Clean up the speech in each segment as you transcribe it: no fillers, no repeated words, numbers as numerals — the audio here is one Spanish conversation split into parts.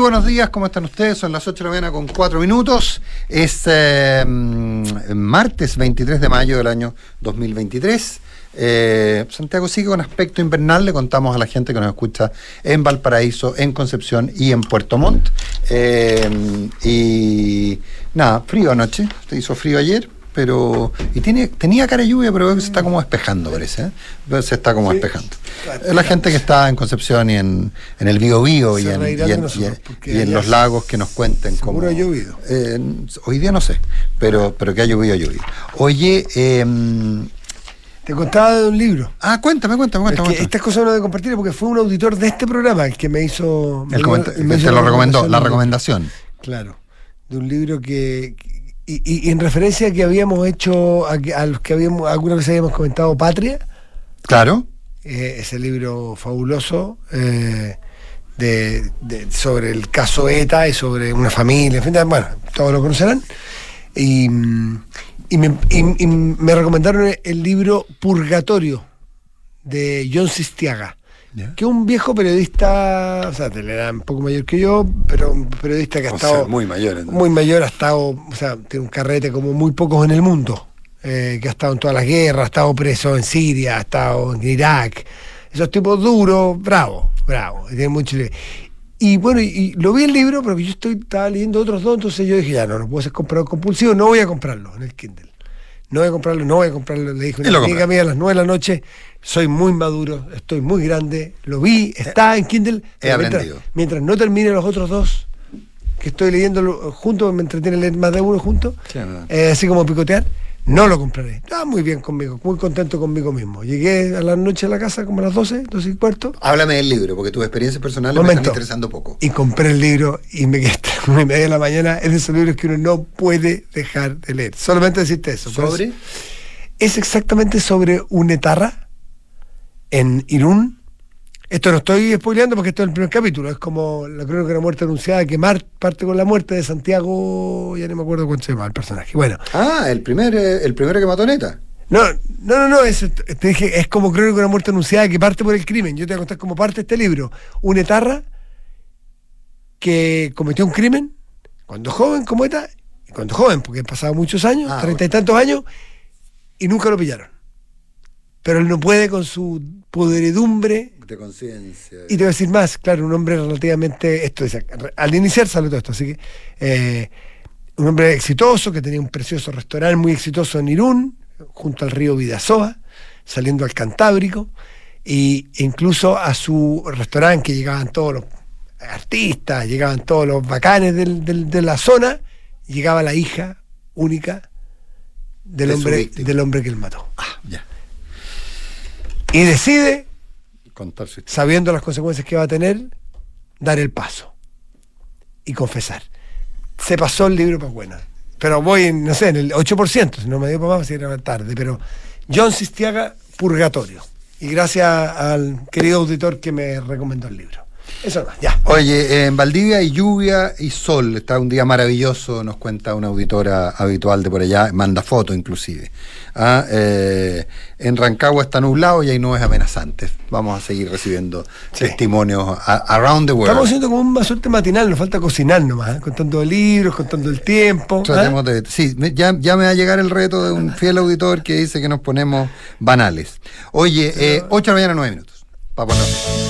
buenos días, ¿cómo están ustedes? Son las 8 de la mañana con 4 minutos. Es martes 23 de mayo del año 2023. Santiago sigue con aspecto invernal. Le contamos a la gente que nos escucha en Valparaíso, en Concepción y en Puerto Montt. Y nada, frío anoche. Hizo frío ayer, pero tenía cara de lluvia, pero veo que se está como despejando, parece, ¿eh? Se está como despejando. La gente que está en Concepción y en el Biobío y en los lagos que nos cuenten cómo ha llovido. Hoy día no sé, pero que ha llovido. Oye, te contaba de un libro. Cuéntame. Estas cosas no de compartir porque fue un auditor de este programa el que me hizo... Te lo recomendó, la recomendación. Claro, de un libro que... Y en referencia a que habíamos hecho, a los que alguna vez habíamos comentado Patria. Claro. Ese libro fabuloso sobre el caso ETA y sobre una familia, en fin, bueno, todos lo conocerán. Y me recomendaron el libro Purgatorio de John Sistiaga. Yeah. Que es un viejo periodista, o sea, de la edad un poco mayor que yo, pero un periodista que ha estado... muy mayor. Entonces. Muy mayor, ha estado, o sea, tiene un carrete como muy pocos en el mundo, que ha estado en todas las guerras, ha estado preso en Siria, ha estado en Irak. Esos tipos duros, bravo, y tiene mucho... Y bueno, y lo vi el libro, pero que yo estaba leyendo otros dos, entonces yo dije, ya no puedo ser comprador compulsivo, no voy a comprarlo en el Kindle. No voy a comprarlo, le dije a una amiga mía a las 9 de la noche, soy muy maduro, estoy muy grande, lo vi, está en Kindle, mientras no termine los otros dos, que estoy leyendo juntos, me entretiene leer más de uno juntos, así como picotear, no lo compraré. Estaba muy bien conmigo, muy contento conmigo mismo. Llegué a la noche a la casa como a las 12 y cuarto. Háblame del libro, porque tus experiencias personales me están interesando poco. Y compré el libro y me quedé hasta 1:30 de la mañana. Es de esos libros que uno no puede dejar de leer. Solamente decirte eso. ¿Sobre? Es exactamente sobre un etarra en Irún. Esto no estoy spoileando porque esto es el primer capítulo. Es como la crónica de una muerte anunciada que parte con la muerte de Santiago. Ya no me acuerdo cuánto se llama el personaje. Bueno. El primero que mató Neta. No. Te dije, es como crónica de una muerte anunciada que parte por el crimen. Yo te voy a contar cómo parte este libro. Un etarra que cometió un crimen cuando joven, como ETA, porque han pasado muchos años, 30 y tantos años, y nunca lo pillaron. Pero él no puede con su podredumbre de conciencia. Y te voy a decir más, claro, un hombre relativamente, al iniciar sale todo esto, así que un hombre exitoso que tenía un precioso restaurante muy exitoso en Irún, junto al río Bidasoa, saliendo al Cantábrico, e incluso a su restaurante que llegaban todos los artistas, llegaban todos los bacanes de la zona, llegaba la hija única del hombre que él mató. Ya. Y decide, sabiendo las consecuencias que va a tener, dar el paso y confesar. Se pasó el libro para buena, pero voy en el 8%, si no me dio para más, si era tarde, pero John Sistiaga, Purgatorio. Y gracias al querido auditor que me recomendó el libro. Eso más, ya. Oye, en Valdivia hay lluvia y sol, está un día maravilloso, nos cuenta una auditora habitual de por allá, manda fotos inclusive. En Rancagua está nublado y hay nubes amenazantes. Vamos a seguir recibiendo testimonios around the world. Estamos haciendo como una suerte matinal, nos falta cocinar nomás, contando libros, contando el tiempo. Tratemos de... Sí, ya me va a llegar el reto de un fiel auditor que dice que nos ponemos banales. Oye, 8 de la mañana, 9 minutos. Para ponerlo.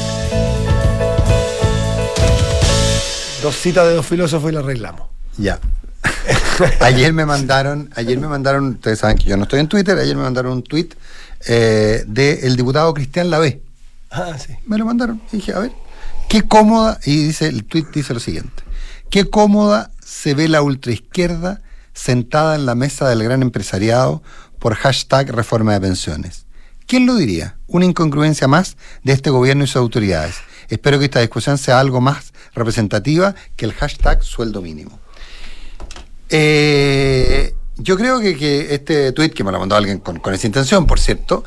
2 citas de 2 filósofos y la arreglamos. Ya. Ayer me mandaron, ustedes saben que yo no estoy en Twitter, ayer me mandaron un tweet del diputado Cristian Lavé. Sí. Me lo mandaron y dije, a ver, qué cómoda, y el tweet dice lo siguiente: qué cómoda se ve la ultraizquierda sentada en la mesa del gran empresariado por #reforma de pensiones. ¿Quién lo diría? Una incongruencia más de este gobierno y sus autoridades. Espero que esta discusión sea algo más representativa que el #sueldo mínimo. Yo creo que este tuit, que me lo mandó alguien con esa intención, por cierto,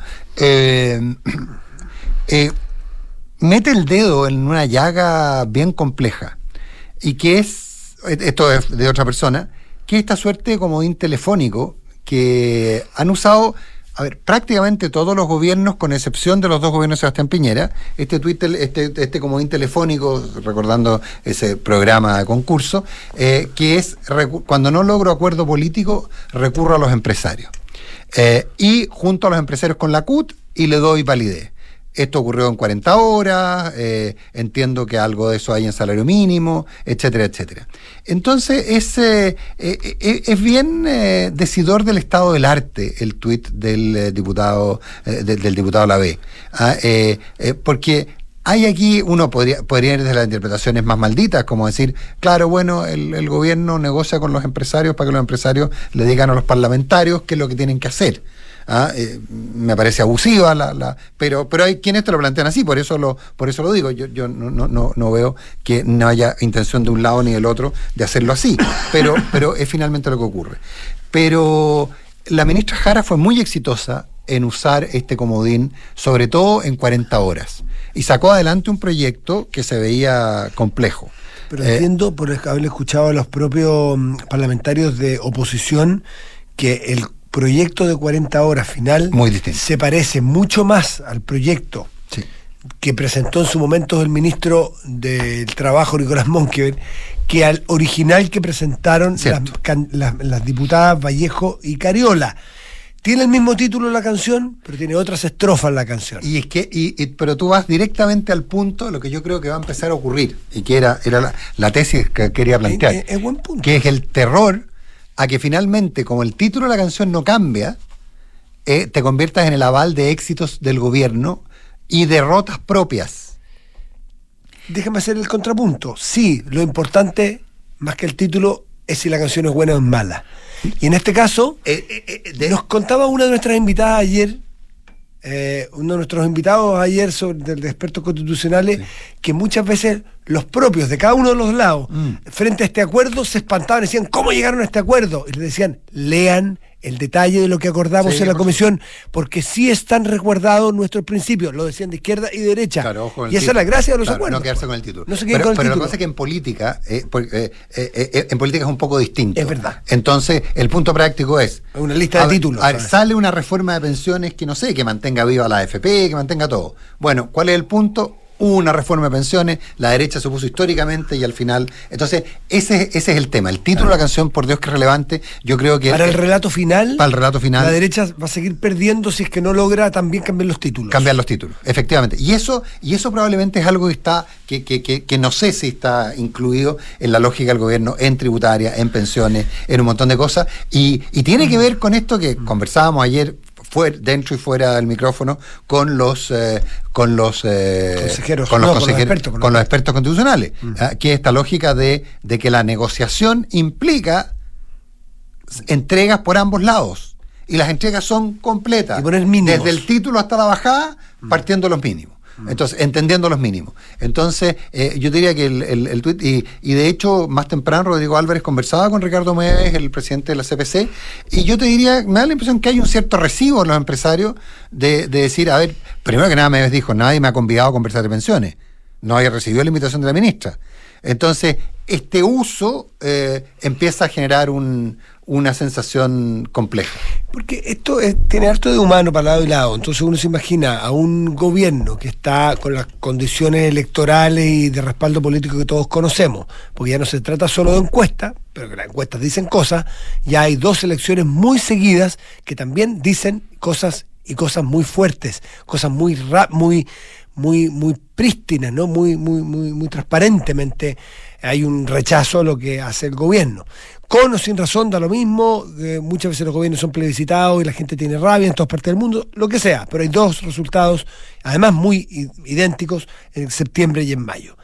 mete el dedo en una llaga bien compleja, y que esto es de otra persona, que esta suerte de comodín telefónico que han usado A ver, prácticamente todos los gobiernos, con excepción de los dos gobiernos de Sebastián Piñera, este comodín telefónico, recordando ese programa de concurso, que es, cuando no logro acuerdo político, recurro a los empresarios. Y junto a los empresarios con la CUT y le doy validez. Esto ocurrió en 40 horas, entiendo que algo de eso hay en salario mínimo, etcétera, etcétera. Entonces, es bien decidor del estado del arte el tuit del diputado Lavé. Porque hay aquí, uno podría ir desde las interpretaciones más malditas, como decir, claro, bueno, el gobierno negocia con los empresarios para que los empresarios le digan a los parlamentarios qué es lo que tienen que hacer. Me parece abusiva pero hay quienes te lo plantean así, por eso lo digo. Yo no veo que no haya intención de un lado ni del otro de hacerlo así, pero es finalmente lo que ocurre. Pero la ministra Jara fue muy exitosa en usar este comodín, sobre todo en 40 horas, y sacó adelante un proyecto que se veía complejo. Pero entiendo, por haber escuchado a los propios parlamentarios de oposición, que el proyecto de 40 horas final muy distinto. Se parece mucho más al proyecto que presentó en su momento el ministro del Trabajo, Nicolás Monkever, que al original que presentaron las diputadas Vallejo y Cariola. Tiene el mismo título la canción, pero tiene otras estrofas la canción. Y es que, pero tú vas directamente al punto de lo que yo creo que va a empezar a ocurrir, y que era la tesis que quería plantear. Es buen punto. Que es el terror a que finalmente, como el título de la canción no cambia, te conviertas en el aval de éxitos del gobierno y derrotas propias. Déjame hacer el contrapunto. Sí, lo importante, más que el título, es si la canción es buena o es mala. Y en este caso, nos contaba una de nuestras invitadas ayer, uno de nuestros invitados ayer de expertos constitucionales, que muchas veces los propios de cada uno de los lados, frente a este acuerdo, se espantaban, decían, ¿cómo llegaron a este acuerdo? Y le decían, lean el detalle de lo que acordamos en la comisión, porque sí están resguardados nuestros principios, lo decían de izquierda y de derecha. Claro, ojo, y esa es la gracia de los acuerdos. No quedarse con el título. No se queden con el título. Pero lo que pasa es que en política es un poco distinto. Es verdad. Entonces, el punto práctico es una lista de títulos. Sale una reforma de pensiones que no sé, que mantenga viva la AFP, que mantenga todo. Bueno, ¿cuál es el punto? Hubo una reforma de pensiones, la derecha se opuso históricamente y al final... Entonces, ese es el tema. El título de la canción, por Dios que es relevante, yo creo que... Para el relato final, la derecha va a seguir perdiendo si es que no logra también cambiar los títulos. Cambiar los títulos, efectivamente. Y eso probablemente es algo que está que no sé si está incluido en la lógica del gobierno, en tributaria, en pensiones, en un montón de cosas. Y tiene que ver con esto que conversábamos ayer, dentro y fuera del micrófono, con los expertos constitucionales, que esta lógica de que la negociación implica entregas por ambos lados, y las entregas son completas, y poner mínimos, desde el título hasta la bajada, partiendo los mínimos. Entonces, entendiendo los mínimos. Entonces, yo diría que el tuit, y de hecho, más temprano Rodrigo Álvarez conversaba con Ricardo Meves, el presidente de la CPC, y yo te diría, me da la impresión que hay un cierto recibo en los empresarios de decir, a ver, primero que nada Meves dijo, nadie me ha convidado a conversar de pensiones, no haya recibido la invitación de la ministra. Entonces, este uso empieza a generar una sensación compleja. Porque esto tiene harto de humano para lado y lado. Entonces uno se imagina a un gobierno que está con las condiciones electorales y de respaldo político que todos conocemos, porque ya no se trata solo de encuestas, pero que las encuestas dicen cosas, ya hay 2 elecciones muy seguidas que también dicen cosas, y cosas muy fuertes, cosas muy prístinas, ¿no? Muy transparentemente hay un rechazo a lo que hace el gobierno. Con o sin razón da lo mismo, muchas veces los gobiernos son plebiscitados y la gente tiene rabia en todas partes del mundo, lo que sea, pero hay 2 resultados, además muy idénticos, en septiembre y en mayo.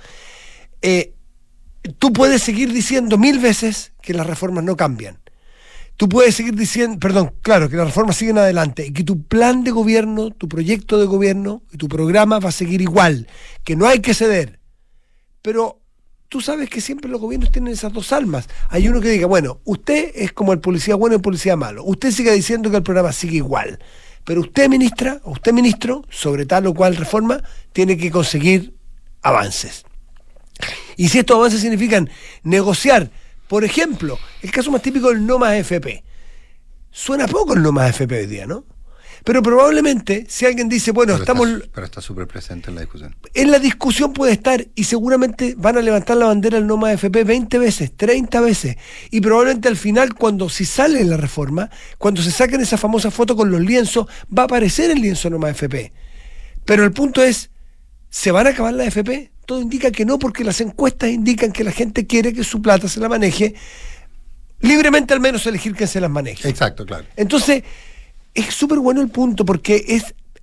Tú puedes seguir diciendo 1000 veces que las reformas no cambian. Tú puedes seguir diciendo, que las reformas siguen adelante y que tu plan de gobierno, tu proyecto de gobierno y tu programa va a seguir igual, que no hay que ceder. Pero tú sabes que siempre los gobiernos tienen esas 2 almas. Hay uno que diga, bueno, usted es como el policía bueno y el policía malo. Usted sigue diciendo que el programa sigue igual. Pero usted, ministra, o usted, ministro, sobre tal o cual reforma, tiene que conseguir avances. Y si estos avances significan negociar, por ejemplo, el caso más típico del no más FP. Suena poco el no más FP hoy día, ¿no? Pero probablemente, si alguien dice, bueno, pero está súper presente en la discusión. En la discusión puede estar, y seguramente van a levantar la bandera del no más AFP 20 veces, 30 veces, y probablemente al final, si sale la reforma, cuando se saquen esa famosa foto con los lienzos, va a aparecer el lienzo no más AFP. Pero el punto es, ¿se van a acabar las AFP? Todo indica que no, porque las encuestas indican que la gente quiere que su plata se la maneje libremente, al menos elegir quién se las maneje. Exacto, claro. Entonces, es súper bueno el punto, porque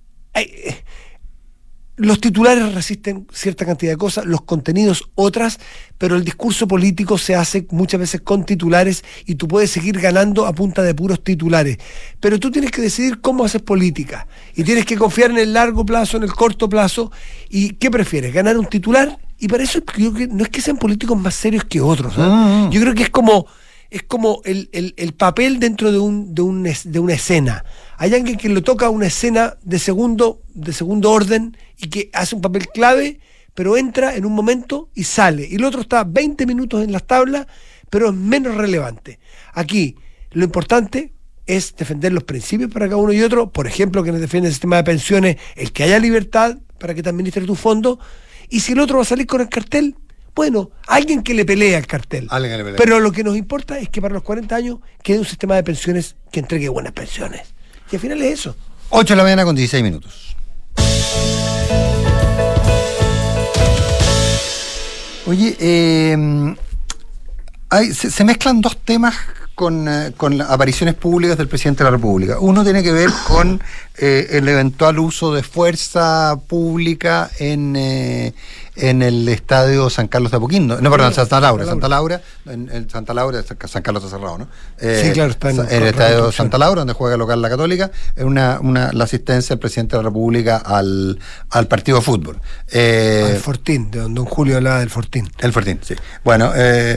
los titulares resisten cierta cantidad de cosas, los contenidos otras, pero el discurso político se hace muchas veces con titulares y tú puedes seguir ganando a punta de puros titulares. Pero tú tienes que decidir cómo haces política y tienes que confiar en el largo plazo, en el corto plazo. ¿Y qué prefieres? ¿Ganar un titular? Y para eso yo creo que no es que sean políticos más serios que otros, ¿eh? Yo creo que es como el papel dentro de una escena. Hay alguien que le toca una escena de segundo orden y que hace un papel clave, pero entra en un momento y sale. Y el otro está 20 minutos en las tablas, pero es menos relevante. Aquí, lo importante es defender los principios para cada uno y otro. Por ejemplo, que nos defiende el sistema de pensiones, el que haya libertad para que te administre tu fondo. Y si el otro va a salir con el cartel, bueno, alguien que le pelea al cartel. Pero lo que nos importa es que para los 40 años quede un sistema de pensiones que entregue buenas pensiones. Y al final es eso. 8 de la mañana con 16 minutos. Oye, se mezclan dos temas con apariciones públicas del presidente de la República. Uno tiene que ver con el eventual uso de fuerza pública en el estadio San Carlos de Apoquindo. No, perdón, Santa Laura. En Santa Laura, San Carlos está cerrado, ¿no? Sí, claro, está en el estadio Santa Laura, donde juega local la Católica, es la asistencia del presidente de la República al partido de fútbol. Al Fortín, de don Julio hablaba del Fortín. El Fortín, sí. Bueno,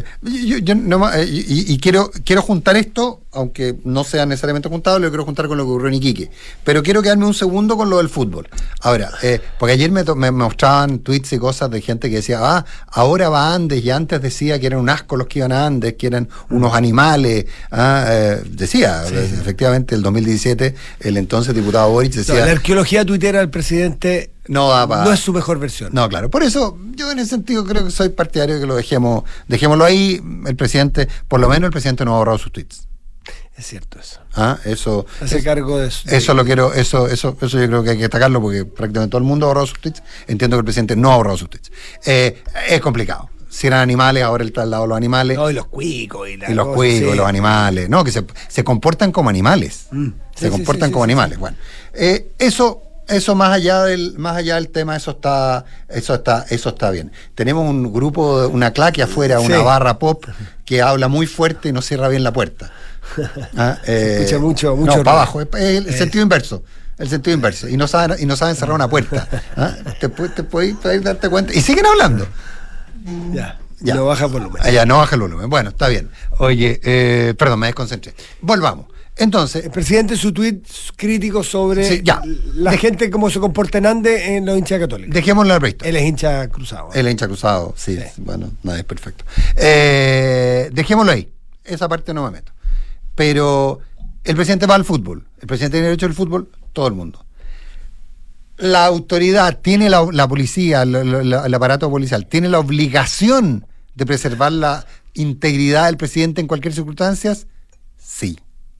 quiero juntar esto, aunque no sea necesariamente juntado, lo quiero juntar con lo que ocurrió en Iquique. Pero quiero quedarme un segundo con lo del fútbol. Ahora, porque ayer me mostraban tweets y cosas de gente que decía, ahora va Andes, y antes decía que eran un asco los que iban a Andes, que eran unos animales. Decía, sí. Efectivamente, el 2017, el entonces diputado Boric decía... No, la arqueología tuitera del presidente no es su mejor versión. No, claro. Por eso, yo en ese sentido creo que soy partidario de que lo dejémoslo ahí. El presidente, por lo menos el presidente no ha borrado sus tweets. Es cierto eso. Eso. Hace cargo de eso. Eso yo creo que hay que destacarlo, porque prácticamente todo el mundo ha borrado sus tweets. Entiendo que el presidente no ha borrado sus tweets. Es complicado. Si eran animales, ahora el traslado de los animales. No, y los cuicos. Y los animales. No, que se comportan como animales. Se comportan como animales. Bueno, eso más allá del tema, eso está bien. Tenemos un grupo, una claque afuera, una barra pop que habla muy fuerte y no cierra bien la puerta. Escucha mucho no, para abajo, el sentido inverso. El sentido inverso. Y no saben cerrar una puerta. Te puedes darte cuenta. Y siguen hablando. Ya. No baja el volumen. Ya, no baja el volumen. Bueno, está bien. Oye, perdón, me desconcentré. Volvamos. Entonces, el presidente, su tuit crítico sobre la gente cómo se comporta en Andes en los hinchas católicos. Dejémoslo al resto. Él es hincha cruzado. Él es hincha cruzado, sí. Bueno, nada es perfecto. Dejémoslo ahí. Esa parte no me meto. Pero el presidente va al fútbol. El presidente tiene derecho al fútbol, todo el mundo. La autoridad, tiene la policía, el aparato policial, tiene la obligación de preservar la integridad del presidente en cualquier circunstancia. Sí.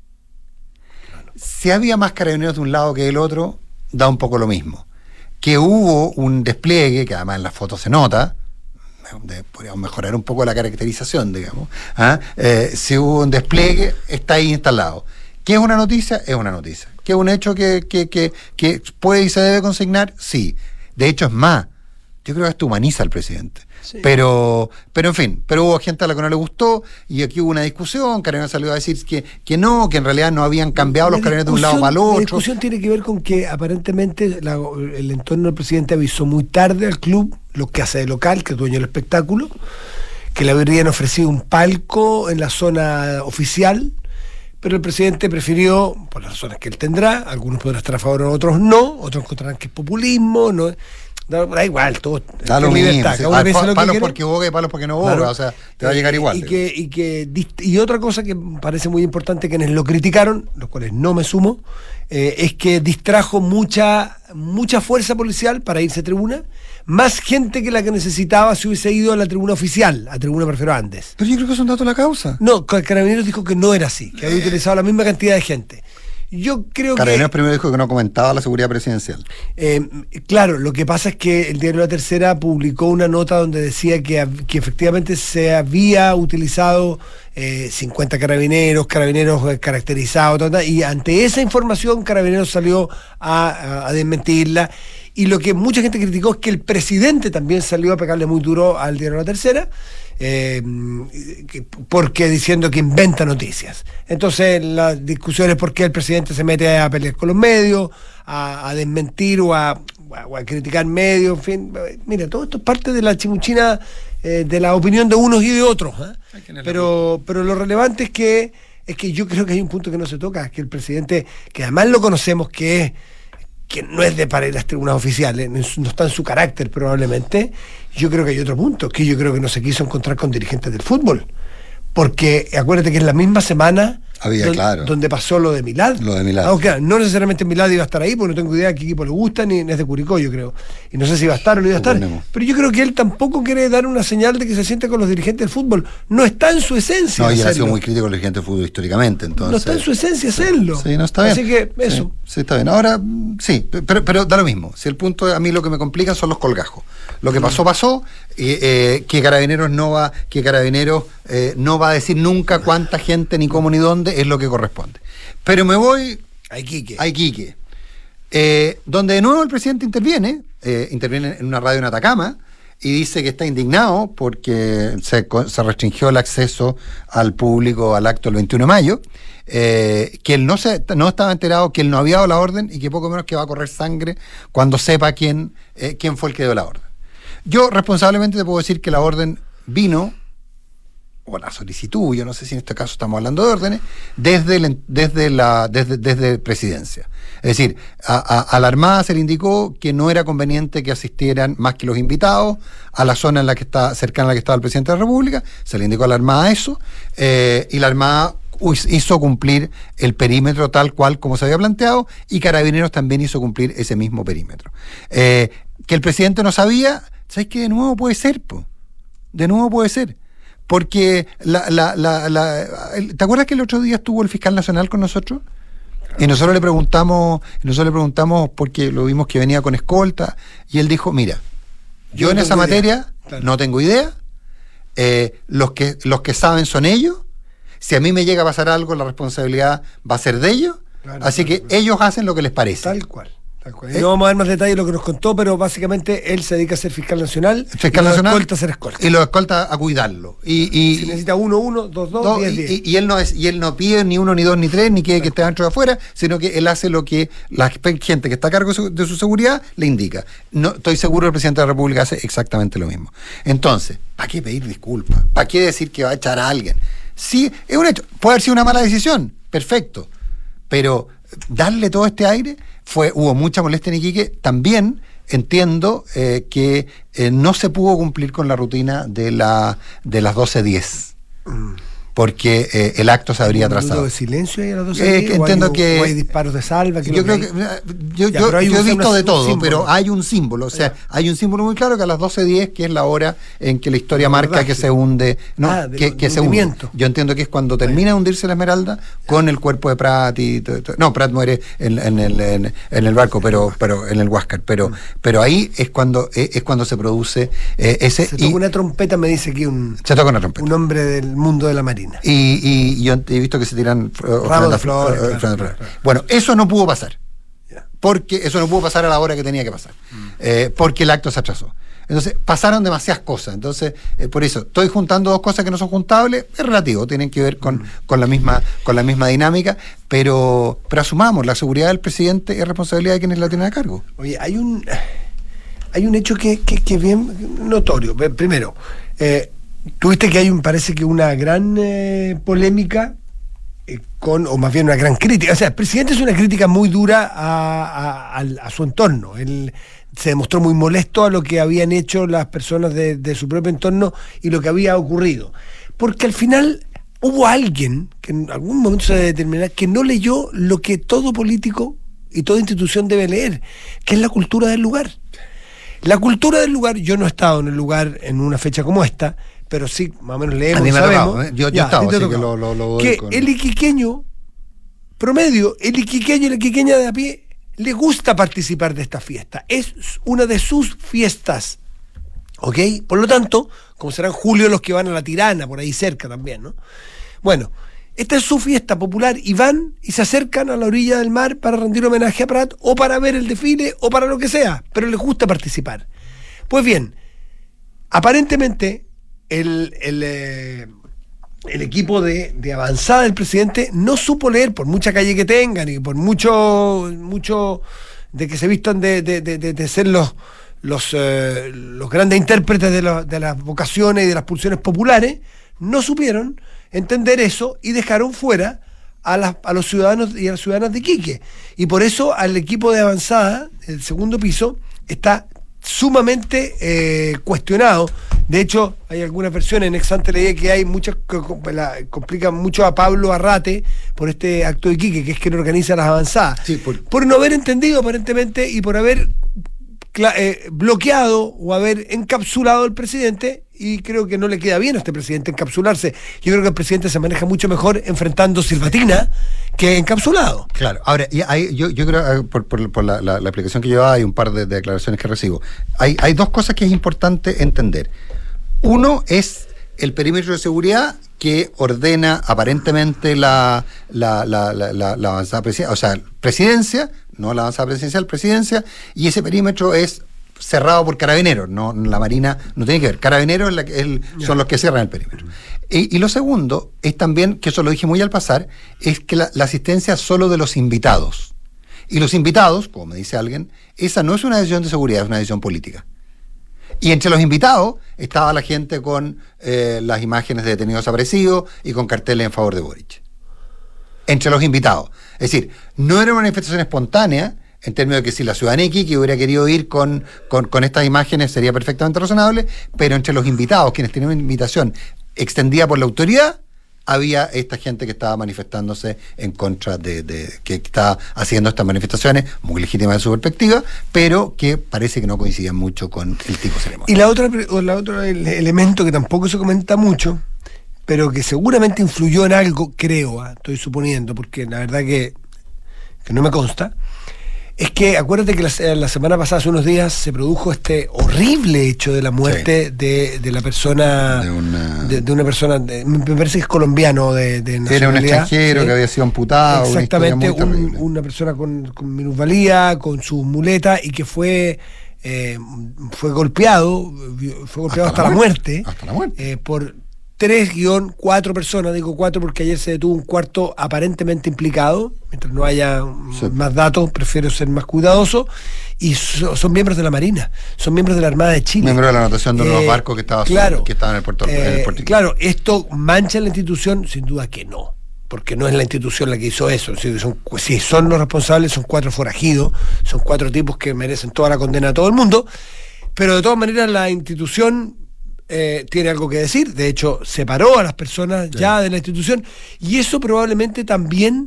Si había más carabineros de un lado que del otro, da un poco lo mismo. Que hubo un despliegue, que además en las fotos se nota, podríamos mejorar un poco la caracterización, digamos. Si hubo un despliegue, está ahí instalado. ¿Qué es una noticia? Es una noticia. ¿Qué es un hecho que puede y se debe consignar? Sí. De hecho, es más. Yo creo que esto humaniza al presidente. Sí. Pero en fin, hubo gente a la que no le gustó, y aquí hubo una discusión. Carabineros salió a decir que no, que en realidad no habían cambiado los carabineros de un lado para el otro. La discusión tiene que ver con que aparentemente el entorno del presidente avisó muy tarde al club, lo que hace de local, que es dueño del espectáculo, que le habrían ofrecido un palco en la zona oficial, pero el presidente prefirió, por las razones que él tendrá, algunos podrán estar a favor, otros no, otros encontrarán que es populismo, no. Da igual, todo. Da lo libertad. Mismo. Palos porque boga y palos porque no boga, claro. O sea, te va a llegar igual. Y otra cosa que me parece muy importante, quienes lo criticaron, los cuales no me sumo, es que distrajo mucha fuerza policial para irse a tribuna, más gente que la que necesitaba si hubiese ido a la tribuna oficial, a tribuna prefiero antes. Pero yo creo que es un dato de la causa. No, Carabineros dijo que no era así, que había utilizado la misma cantidad de gente. Yo creo Carabineros primero dijo que no comentaba la seguridad presidencial. Claro, lo que pasa es que el diario La Tercera publicó una nota donde decía que efectivamente se había utilizado 50 carabineros caracterizados, y ante esa información Carabineros salió a desmentirla. Y lo que mucha gente criticó es que el presidente también salió a pegarle muy duro al diario La Tercera, porque diciendo que inventa noticias. Entonces la discusión es por qué el presidente se mete a pelear con los medios, a desmentir o a criticar medios, en fin. Mira, todo esto es parte de la chimuchina de la opinión de unos y de otros, ¿eh? Pero lo relevante es que yo creo que hay un punto que no se toca, que el presidente, que además lo conocemos, que no es de para ir a las tribunas oficiales, no está en su carácter probablemente. Yo creo que hay otro punto, que yo creo que no se quiso encontrar con dirigentes del fútbol, porque acuérdate que en la misma semana donde pasó lo de Milad. Claro, no necesariamente Milad iba a estar ahí, porque no tengo idea de qué equipo le gusta, ni es de Curicó, yo creo. Y no sé si iba a estar o no iba a estar. Pero yo creo que él tampoco quiere dar una señal de que se siente con los dirigentes del fútbol. No está en su esencia. No, y él ha sido muy crítico con los dirigentes del fútbol históricamente. Entonces, no está en su esencia hacerlo. Sí, no está bien. Así que eso. Sí, está bien. Ahora, sí, pero da lo mismo. Si el punto, a mí lo que me complica son los colgajos. Lo que pasó, que Carabineros no va a decir nunca cuánta gente, ni cómo, ni dónde, es lo que corresponde. Pero me voy a Iquique, donde de nuevo el presidente interviene en una radio en Atacama y dice que está indignado porque se restringió el acceso al público al acto del 21 de mayo, que él no estaba enterado, que él no había dado la orden y que poco menos que va a correr sangre cuando sepa quién fue el que dio la orden. Yo responsablemente te puedo decir que la orden vino, o la solicitud, yo no sé si en este caso estamos hablando de órdenes, desde presidencia. Es decir, a la Armada se le indicó que no era conveniente que asistieran más que los invitados a la zona cercana a la que estaba el presidente de la República. Se le indicó a la Armada eso, y la Armada hizo cumplir el perímetro tal cual como se había planteado, y Carabineros también hizo cumplir ese mismo perímetro. Que el presidente no sabía, ¿sabes qué? De nuevo puede ser, porque ¿te acuerdas que el otro día estuvo el fiscal nacional con nosotros? Y nosotros le preguntamos porque lo vimos que venía con escolta, y él dijo, mira, yo en esa materia no tengo idea, los que saben son ellos, si a mí me llega a pasar algo, la responsabilidad va a ser de ellos, así que ellos hacen lo que les parece. Tal cual. No vamos a dar más detalles de lo que nos contó, pero básicamente él se dedica a ser fiscal nacional, escolta a ser escolta. Y lo escolta a cuidarlo. Y si necesita 1, 2, 10. Y él no pide ni 1, ni 2, ni 3, ni que esté dentro de afuera, sino que él hace lo que la gente que está a cargo de su seguridad le indica. No, estoy seguro que el presidente de la República hace exactamente lo mismo. Entonces, ¿para qué pedir disculpas? ¿Para qué decir que va a echar a alguien? Sí, es un hecho. Puede haber sido una mala decisión, perfecto. Pero darle todo este aire, hubo mucha molestia en Iquique. También entiendo que no se pudo cumplir con la rutina de las 12:10. Porque el acto se habría atrasado. ¿Un minuto de silencio ahí a las 12:10? Entiendo que ¿O hay disparos de salva? Yo creo que yo he visto de todo, pero hay un símbolo. O sea, hay un símbolo muy claro que a las 12:10, que es la hora en que la historia marca que se hunde. Que se hunde. Yo entiendo que es cuando termina de hundirse la Esmeralda con el cuerpo de Prat y todo. No, Prat muere en el barco, pero en el Huáscar. Pero ahí es cuando se produce ese. Se toca una trompeta, me dice aquí se toca una trompeta. Un hombre del mundo de la Marina. Y yo he visto que se tiran flores. Bueno, eso no pudo pasar. Porque eso no pudo pasar a la hora que tenía que pasar. Porque el acto se atrasó. Entonces, pasaron demasiadas cosas. Entonces, por eso, estoy juntando dos cosas que no son juntables, es relativo, tienen que ver con la misma dinámica, pero asumamos, la seguridad del presidente es responsabilidad de quienes la tienen a cargo. Oye, hay un hecho que es bien notorio. Primero, tuviste que parece que una gran polémica o más bien una gran crítica. O sea, el presidente es una crítica muy dura a su entorno. Él se demostró muy molesto a lo que habían hecho las personas de su propio entorno y lo que había ocurrido. Porque al final hubo alguien que en algún momento se debe determinar que no leyó lo que todo político y toda institución debe leer, que es la cultura del lugar. La cultura del lugar, yo no he estado en el lugar en una fecha como esta, pero sí, más o menos leemos y sabemos. Tocado, ¿eh? Yo he estado, así que lo que el iquiqueño promedio, el iquiqueño y la iquiqueña de a pie, le gusta participar de esta fiesta. Es una de sus fiestas. ¿Ok? Por lo tanto, como serán julio los que van a La Tirana, por ahí cerca también, ¿no? Bueno, esta es su fiesta popular y van y se acercan a la orilla del mar para rendir homenaje a Prat o para ver el desfile o para lo que sea, pero les gusta participar. Pues bien, aparentemente el equipo de avanzada del presidente no supo leer, por mucha calle que tengan y por mucho de que se vistan de ser los grandes intérpretes de las vocaciones y de las pulsiones populares, no supieron entender eso y dejaron fuera a los ciudadanos y a las ciudadanas de Iquique. Y por eso al equipo de avanzada, el segundo piso, está sumamente cuestionado. De hecho, hay algunas versiones, en ex ante leí que hay muchas que complican mucho a Pablo Arrate por este acto de Iquique, que es quien organiza las avanzadas. Sí, por no haber entendido aparentemente y por haber bloqueado o haber encapsulado al presidente, y creo que no le queda bien a este presidente encapsularse. Yo creo que el presidente se maneja mucho mejor enfrentando silbatina que encapsulado. Claro, ahora, yo creo, por la explicación que yo hay un par de declaraciones que recibo, hay dos cosas que es importante entender. Uno es el perímetro de seguridad que ordena aparentemente la avanzada presidencia, o sea, presidencia, no la avanzada presidencial, presidencia, y ese perímetro es cerrado por carabineros, no, la Marina no tiene que ver, carabineros son los que cierran el perímetro. Y lo segundo es también, que eso lo dije muy al pasar, es que la asistencia solo de los invitados. Y los invitados, como me dice alguien, esa no es una decisión de seguridad, es una decisión política. Y entre los invitados estaba la gente con las imágenes de detenidos desaparecidos y con carteles en favor de Boric. Entre los invitados. Es decir, no era una manifestación espontánea, en términos de que si la ciudadanía que hubiera querido ir con estas imágenes sería perfectamente razonable, pero entre los invitados, quienes tenían una invitación extendida por la autoridad, había esta gente que estaba manifestándose en contra que estaba haciendo estas manifestaciones, muy legítimas de su perspectiva, pero que parece que no coincidían mucho con el tipo de ceremonia. Y la otra elemento que tampoco se comenta mucho, pero que seguramente influyó en algo, creo, estoy suponiendo, porque la verdad que no me consta, es que acuérdate que la semana pasada, hace unos días, se produjo este horrible hecho de la muerte de la persona, de una persona, me parece que es colombiano de nacionalidad. Era un extranjero, ¿sí? Que había sido amputado. Exactamente, una persona con minusvalía, con sus muletas, y que fue golpeado hasta la muerte. Hasta la muerte. Por 3-4 personas, digo 4 porque ayer se detuvo un cuarto aparentemente implicado. Mientras no haya más datos, prefiero ser más cuidadoso. Y son miembros de la Marina, son miembros de la Armada de Chile. Miembros de la anotación de los barcos que estaban en el puerto. Claro, ¿esto mancha la institución? Sin duda que no, porque no es la institución la que hizo eso. Si son los responsables, son 4 forajidos, son 4 tipos que merecen toda la condena de todo el mundo. Pero de todas maneras la institución tiene algo que decir. De hecho, separó a las personas ya de la institución, y eso probablemente también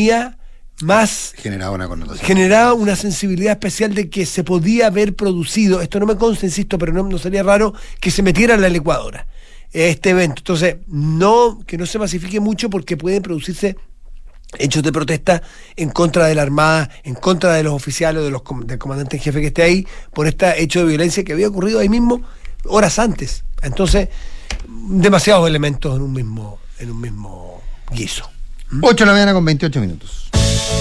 generaba una sensibilidad especial de que se podía haber producido, esto no me consta, insisto, pero no sería raro que se metiera en la licuadora este evento. Entonces, que no se masifique mucho, porque pueden producirse hechos de protesta en contra de la Armada, en contra de los oficiales o del comandante en jefe que esté ahí, por este hecho de violencia que había ocurrido ahí mismo horas antes. Entonces, demasiados elementos en un mismo guiso. 8 de la mañana con 28 minutos.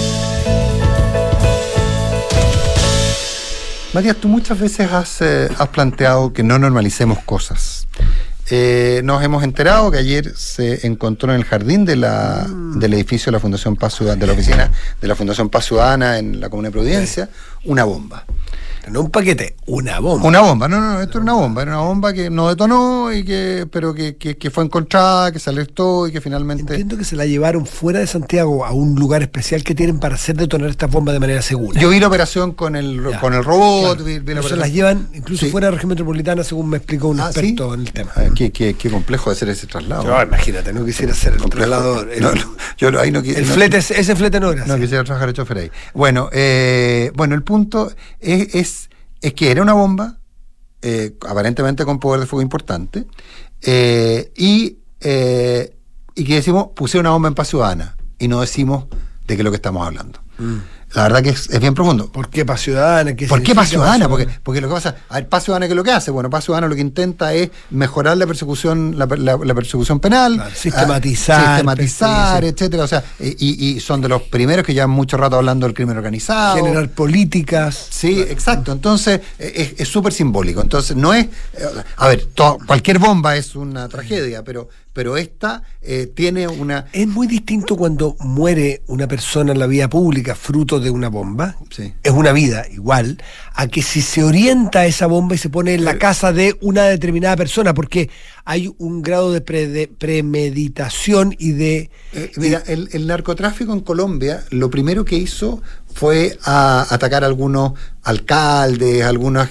Matías, tú muchas veces has planteado que no normalicemos cosas. Nos hemos enterado que ayer se encontró en el jardín del edificio de la Fundación Paz Ciudadana, de la oficina de la Fundación Paz Ciudadana en la Comuna de Providencia, una bomba. No un paquete, una bomba. Una bomba, no, esto era una bomba que no detonó, pero que fue encontrada, que se alertó y que finalmente... Entiendo que se la llevaron fuera de Santiago a un lugar especial que tienen para hacer detonar estas bombas de manera segura. Yo vi la operación con el robot, vi la Eso operación. las llevan incluso fuera de la región metropolitana, según me explicó un experto en el tema. Qué complejo de hacer ese traslado. No, imagínate, no quisiera hacer el traslador. Yo ahí no ese flete no era. No quisiera trabajar de chofer ahí. Bueno, el punto es que era una bomba, aparentemente con poder de fuego importante, y que decimos, puse una bomba en Paz Ciudadana, y no decimos de qué es lo que estamos hablando. La verdad que es bien profundo. ¿Por qué Paz Ciudadana? ¿Por qué Paz Ciudadana? Porque lo que pasa, a ver, Paz Ciudadana, ¿qué es lo que hace? Bueno, Paz Ciudadana lo que intenta es mejorar la persecución, la persecución penal, claro, sistematizar, etcétera. O sea, y son de los primeros que llevan mucho rato hablando del crimen organizado. Generar políticas. Sí, exacto. Entonces, es súper simbólico. Entonces, no es. A ver, cualquier bomba es una tragedia, pero esta tiene una... Es muy distinto cuando muere una persona en la vía pública fruto de una bomba, sí. Es una vida igual, a que si se orienta esa bomba y se pone en la casa de una determinada persona, porque hay un grado de premeditación y de... Mira, el narcotráfico en Colombia, lo primero que hizo fue a atacar a algunos alcaldes, algunas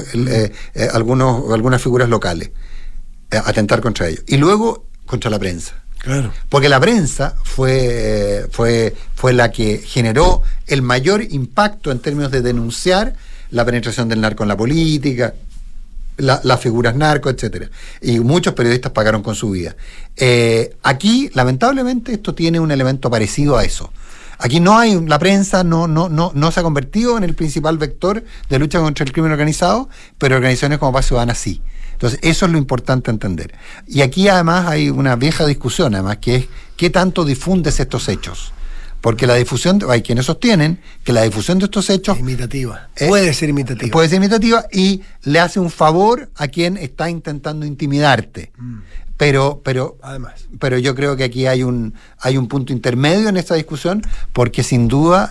figuras locales, atentar contra ellos. Y luego contra la prensa. Claro. Porque la prensa fue la que generó el mayor impacto en términos de denunciar la penetración del narco en la política, las figuras narco, etcétera. Y muchos periodistas pagaron con su vida. Aquí, lamentablemente, esto tiene un elemento parecido a eso. Aquí la prensa no se ha convertido en el principal vector de lucha contra el crimen organizado, pero organizaciones como Paz Ciudadana sí. Entonces, eso es lo importante entender. Y aquí además hay una vieja discusión, además, que es ¿qué tanto difundes estos hechos? Porque la difusión, hay quienes sostienen que la difusión de estos hechos... Imitativa. Puede ser imitativa. Puede ser imitativa y le hace un favor a quien está intentando intimidarte. Pero yo creo que aquí hay un punto intermedio en esta discusión, porque sin duda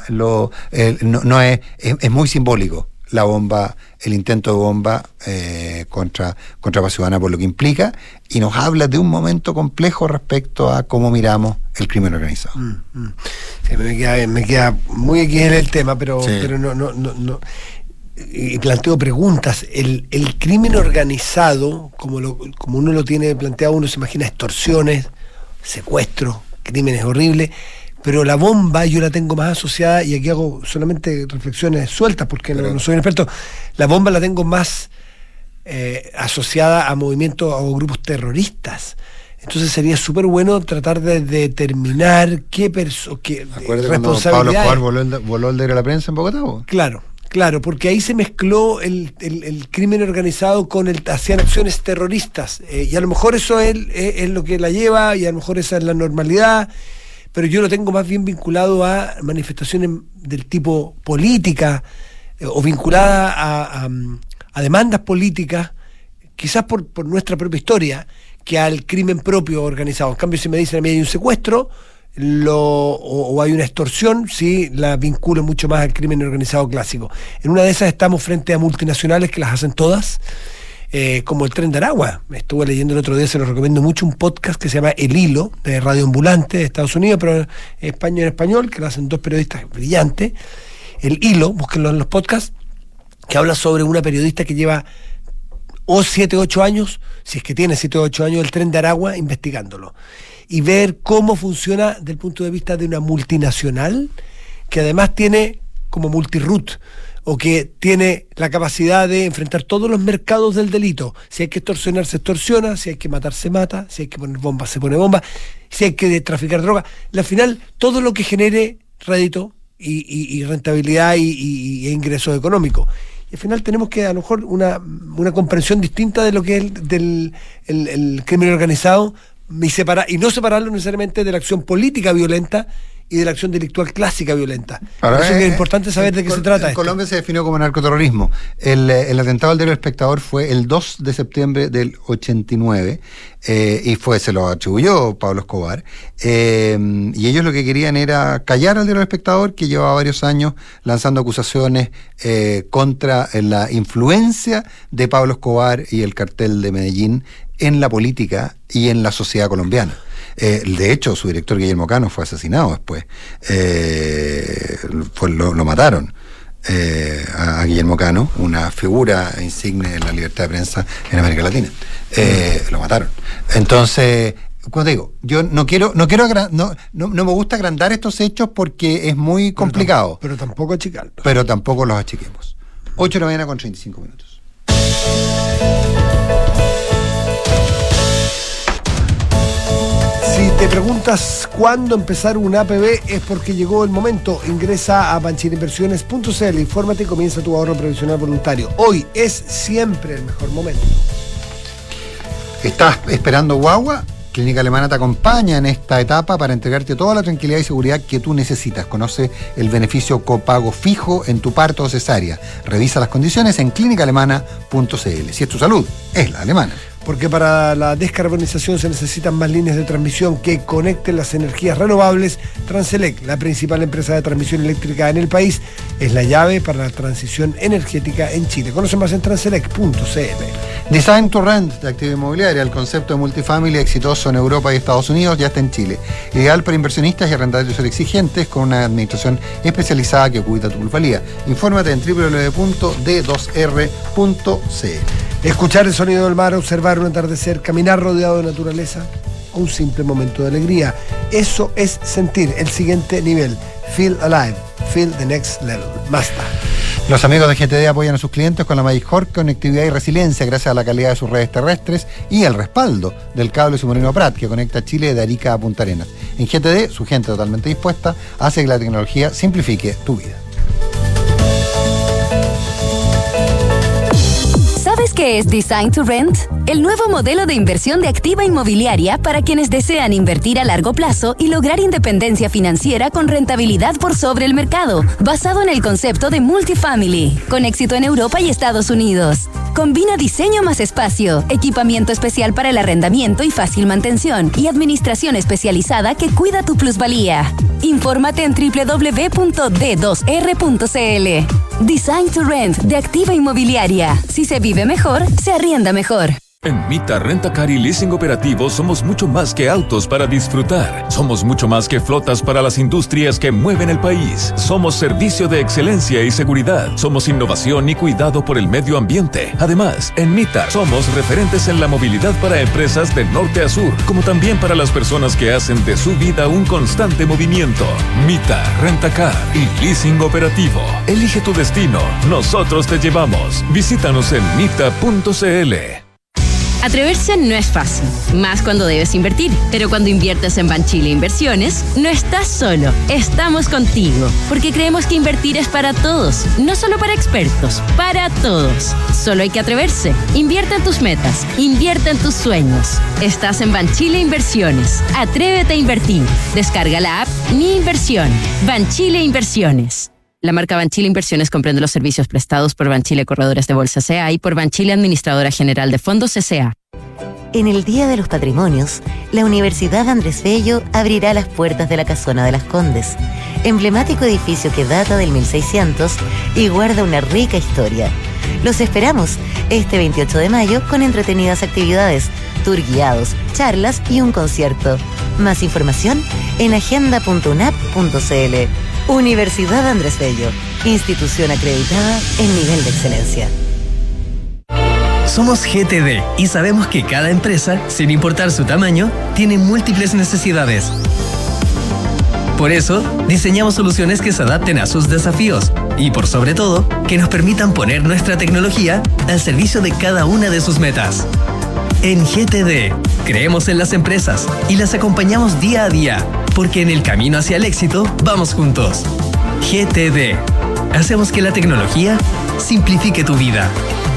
es muy simbólico la bomba, el intento de bomba contra Paz Ciudadana, por lo que implica, y nos habla de un momento complejo respecto a cómo miramos el crimen organizado. Sí, me queda muy aquí en el tema, pero no. Y planteo preguntas. El crimen organizado, como uno lo tiene planteado, uno se imagina extorsiones, secuestros, crímenes horribles, pero la bomba yo la tengo más asociada, y aquí hago solamente reflexiones sueltas porque no soy un experto. La bomba la tengo más asociada a movimientos o grupos terroristas. Entonces sería súper bueno tratar de determinar qué ¿Acuerdas cuando Pablo Escobar voló el diario La Prensa en Bogotá? Claro, porque ahí se mezcló el crimen organizado con hacían acciones terroristas, y a lo mejor eso es lo que la lleva, y a lo mejor esa es la normalidad, pero yo lo tengo más bien vinculado a manifestaciones del tipo política, o vinculada a demandas políticas, quizás por nuestra propia historia, que al crimen propio organizado. En cambio, si me dicen a mí hay un secuestro o hay una extorsión, sí, la vinculo mucho más al crimen organizado clásico. En una de esas estamos frente a multinacionales que las hacen todas, como el Tren de Aragua. Estuve leyendo el otro día, se lo recomiendo mucho, un podcast que se llama El Hilo, de Radio Ambulante de Estados Unidos, pero en español, que lo hacen dos periodistas brillantes. El Hilo, búsquenlo en los podcasts, que habla sobre una periodista que lleva 7 o 8 años, si es que tiene 7 o 8 años, el Tren de Aragua, investigándolo. Y ver cómo funciona desde el punto de vista de una multinacional, que además tiene como multiroot, o que tiene la capacidad de enfrentar todos los mercados del delito. Si hay que extorsionar, se extorsiona; si hay que matar, se mata; si hay que poner bombas, se pone bomba; si hay que traficar droga. Al final, todo lo que genere rédito y rentabilidad y ingresos económicos. Y al final tenemos que, a lo mejor, una comprensión distinta de lo que es el crimen organizado, y no separarlo necesariamente de la acción política violenta, y de la acción delictual clásica violenta. Ahora, Por eso es importante saber de qué se trata. En Colombia se definió como narcoterrorismo. El atentado al diario El Espectador fue el 2 de septiembre del 89 y se lo atribuyó Pablo Escobar. Y ellos lo que querían era callar al diario El Espectador, que llevaba varios años lanzando acusaciones contra la influencia de Pablo Escobar y el cartel de Medellín en la política y en la sociedad colombiana. De hecho, su director Guillermo Cano fue asesinado después. Lo mataron a Guillermo Cano, una figura insigne de la libertad de prensa en América Latina. Lo mataron. Entonces, como te digo, yo no me gusta agrandar estos hechos porque es muy complicado. Pero tampoco achicarlos. Pero tampoco los achiquemos. 8 de la mañana con 35 minutos. Si te preguntas cuándo empezar una APB es porque llegó el momento. Ingresa a banchileinversiones.cl, infórmate y comienza tu ahorro previsional voluntario. Hoy es siempre el mejor momento. ¿Estás esperando guagua? Clínica Alemana te acompaña en esta etapa para entregarte toda la tranquilidad y seguridad que tú necesitas. Conoce el beneficio copago fijo en tu parto o cesárea. Revisa las condiciones en clinicalemana.cl. Si es tu salud, es la alemana. Porque para la descarbonización se necesitan más líneas de transmisión que conecten las energías renovables. Transelec, la principal empresa de transmisión eléctrica en el país, es la llave para la transición energética en Chile. Conoce más en transelec.cl. Design to Rent de Actividad Inmobiliaria, el concepto de multifamily exitoso en Europa y Estados Unidos, ya está en Chile. Ideal para inversionistas y arrendatarios exigentes con una administración especializada que cuida tu plusvalía. Infórmate en www.d2r.cl. Escuchar el sonido del mar, observar un atardecer, caminar rodeado de naturaleza, un simple momento de alegría. Eso es sentir el siguiente nivel. Feel alive, feel the next level. Basta. Los amigos de GTD apoyan a sus clientes con la Magic conectividad y resiliencia gracias a la calidad de sus redes terrestres y el respaldo del cable submarino Prat que conecta Chile de Arica a Punta Arenas. En GTD, su gente totalmente dispuesta hace que la tecnología simplifique tu vida. ¿Sabes qué es Design to Rent? El nuevo modelo de inversión de activa inmobiliaria para quienes desean invertir a largo plazo y lograr independencia financiera con rentabilidad por sobre el mercado, basado en el concepto de multifamily, con éxito en Europa y Estados Unidos. Combina diseño más espacio, equipamiento especial para el arrendamiento y fácil mantención, y administración especializada que cuida tu plusvalía. Infórmate en www.d2r.cl. Design to Rent de Activa Inmobiliaria. Si se vive mejor, se arrienda mejor. En Mita Rentacar y Leasing Operativo somos mucho más que autos para disfrutar. Somos mucho más que flotas para las industrias que mueven el país. Somos servicio de excelencia y seguridad. Somos innovación y cuidado por el medio ambiente. Además, en Mita somos referentes en la movilidad para empresas de norte a sur, como también para las personas que hacen de su vida un constante movimiento. Mita Rentacar y Leasing Operativo. Elige tu destino. Nosotros te llevamos. Visítanos en mita.cl. Atreverse no es fácil, más cuando debes invertir. Pero cuando inviertes en Banchile Inversiones, no estás solo, estamos contigo. Porque creemos que invertir es para todos, no solo para expertos, para todos. Solo hay que atreverse. Invierte en tus metas, invierte en tus sueños. Estás en Banchile Inversiones. Atrévete a invertir. Descarga la app Mi Inversión. Banchile Inversiones. La marca Banchile Inversiones comprende los servicios prestados por Banchile Corredores de Bolsa S.A. y por Banchile Administradora General de Fondos S.A. En el Día de los Patrimonios, la Universidad Andrés Bello abrirá las puertas de la Casona de las Condes, emblemático edificio que data del 1600 y guarda una rica historia. Los esperamos este 28 de mayo con entretenidas actividades, tour guiados, charlas y un concierto. Más información en agenda.unap.cl. Universidad Andrés Bello, institución acreditada en nivel de excelencia. Somos GTD y sabemos que cada empresa, sin importar su tamaño, tiene múltiples necesidades. Por eso, diseñamos soluciones que se adapten a sus desafíos y, por sobre todo, que nos permitan poner nuestra tecnología al servicio de cada una de sus metas. En GTD, creemos en las empresas y las acompañamos día a día, porque en el camino hacia el éxito vamos juntos. GTD. Hacemos que la tecnología simplifique tu vida.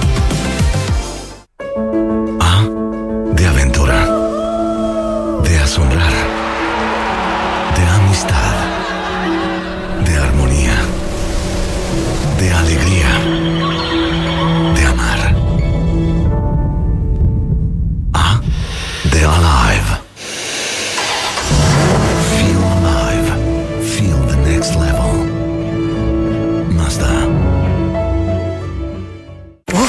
A de aventura, de asombrar, de amistad,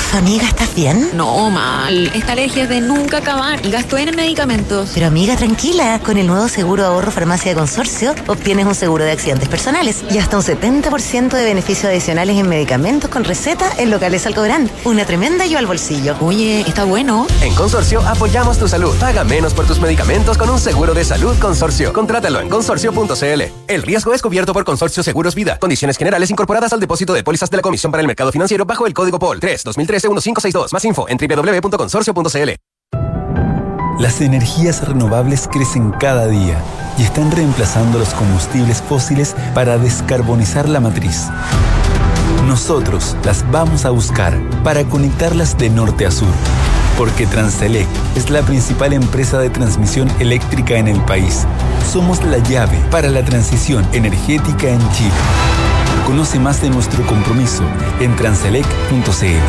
Amiga, ¿estás bien? No, mal. Esta alergia es de nunca acabar y gasto en medicamentos. Pero amiga, tranquila. Con el nuevo seguro ahorro farmacia de Consorcio obtienes un seguro de accidentes personales y hasta un 70% de beneficios adicionales en medicamentos con receta en locales Alcobrand. Una tremenda ayuda al bolsillo. Oye, está bueno. En Consorcio apoyamos tu salud. Paga menos por tus medicamentos con un seguro de salud Consorcio. Contrátalo en consorcio.cl. El riesgo es cubierto por Consorcio Seguros Vida. Condiciones generales incorporadas al depósito de pólizas de la Comisión para el Mercado Financiero bajo el código POL 3-2013-1562. Más info en www.consorcio.cl. Las energías renovables crecen cada día y están reemplazando los combustibles fósiles para descarbonizar la matriz. Nosotros las vamos a buscar para conectarlas de norte a sur, porque Transelec es la principal empresa de transmisión eléctrica en el país. Somos la llave para la transición energética en Chile. Conoce más de nuestro compromiso en transelec.cl.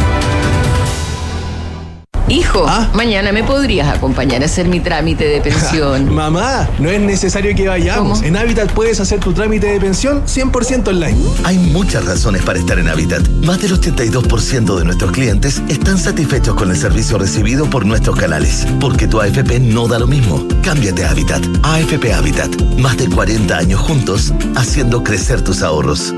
Hijo, mañana me podrías acompañar a hacer mi trámite de pensión. Mamá, no es necesario que vayamos. ¿Cómo? En Habitat puedes hacer tu trámite de pensión 100% online. Hay muchas razones para estar en Habitat. Más del 82% de nuestros clientes están satisfechos con el servicio recibido por nuestros canales. Porque tu AFP no da lo mismo. Cámbiate a Habitat. AFP Habitat. Más de 40 años juntos, haciendo crecer tus ahorros.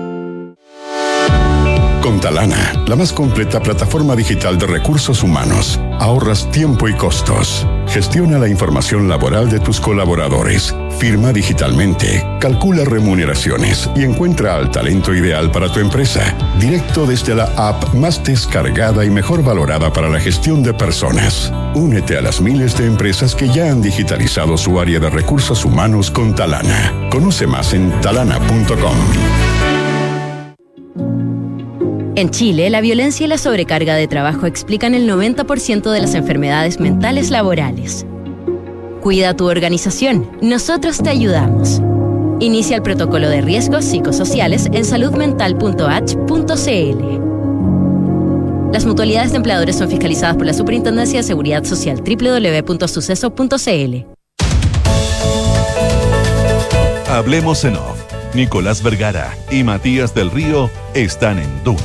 Con Talana, la más completa plataforma digital de recursos humanos, ahorras tiempo y costos. Gestiona la información laboral de tus colaboradores, firma digitalmente, calcula remuneraciones y encuentra al talento ideal para tu empresa, directo desde la app más descargada y mejor valorada para la gestión de personas. Únete a las miles de empresas que ya han digitalizado su área de recursos humanos con Talana. Conoce más en talana.com. En Chile, la violencia y la sobrecarga de trabajo explican el 90% de las enfermedades mentales laborales. Cuida tu organización. Nosotros te ayudamos. Inicia el protocolo de riesgos psicosociales en saludmental.h.cl. Las mutualidades de empleadores son fiscalizadas por la Superintendencia de Seguridad Social. www.suceso.cl. Hablemos en off. Nicolás Vergara y Matías del Río están en Duna.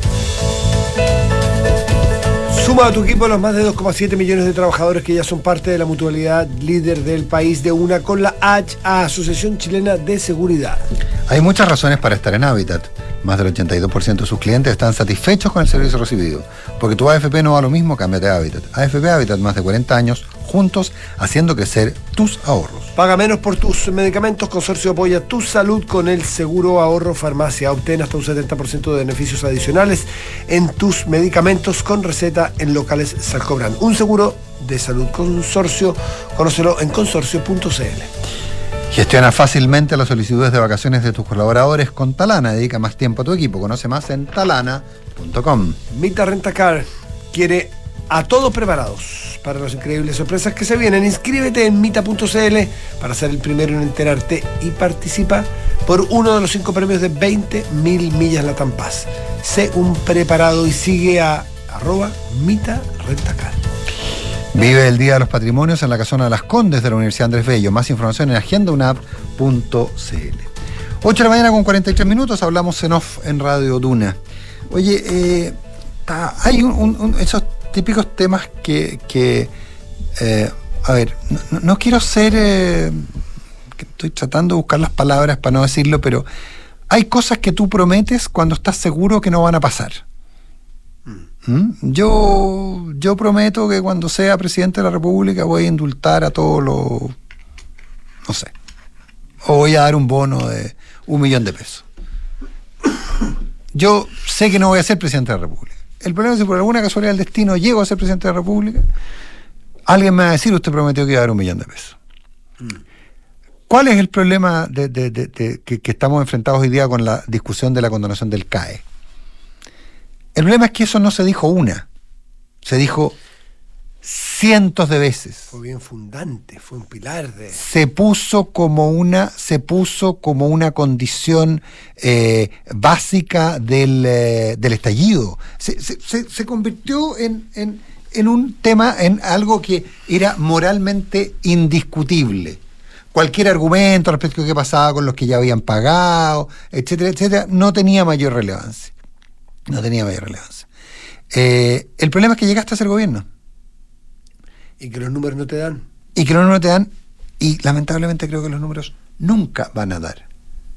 Suma a tu equipo los más de 2,7 millones de trabajadores que ya son parte de la mutualidad líder del país de una con la Asociación Chilena de Seguridad. Hay muchas razones para estar en Habitat. Más del 82% de sus clientes están satisfechos con el servicio recibido. Porque tu AFP no va lo mismo, cámbiate a Habitat. AFP Habitat, más de 40 años, juntos, haciendo crecer tus ahorros. Paga menos por tus medicamentos. Consorcio apoya tu salud con el seguro ahorro farmacia. Obtén hasta un 70% de beneficios adicionales en tus medicamentos con receta en locales Salcobrand. Un seguro de salud Consorcio. Conócelo en consorcio.cl. Gestiona fácilmente las solicitudes de vacaciones de tus colaboradores con Talana. Dedica más tiempo a tu equipo. Conoce más en talana.com. Mita Rentacar quiere a todos preparados para las increíbles sorpresas que se vienen. Inscríbete en mita.cl para ser el primero en enterarte y participa por uno de los 5 premios de 20.000 millas Latam Paz. Sé un preparado y sigue a @Mita Rentacar. Vive el Día de los Patrimonios en la Casona de las Condes de la Universidad Andrés Bello. Más información en agendaunap.cl. 8 de la mañana con 43 minutos, hablamos en off en Radio Duna. Oye, hay esos típicos temas que a ver, no quiero ser, que estoy tratando de buscar las palabras para no decirlo, pero hay cosas que tú prometes cuando estás seguro que no van a pasar. Yo prometo que cuando sea presidente de la República voy a indultar a todos los, no sé, o voy a dar un bono de $1.000.000. Yo sé que no voy a ser presidente de la República. El problema es que si por alguna casualidad del destino llego a ser presidente de la República, alguien me va a decir: usted prometió que iba a dar $1.000.000. ¿Cuál es el problema que estamos enfrentados hoy día con la discusión de la condonación del CAE? El problema es que eso no se dijo una, se dijo cientos de veces. Fue bien fundante, fue un pilar de... Se puso como una condición básica del estallido. Se convirtió en un tema, en algo que era moralmente indiscutible. Cualquier argumento respecto a qué pasaba con los que ya habían pagado, etcétera, etcétera, no tenía mayor relevancia. No tenía mayor relevancia. El problema es que llegaste a ser gobierno. Y que los números no te dan. Y lamentablemente creo que los números nunca van a dar.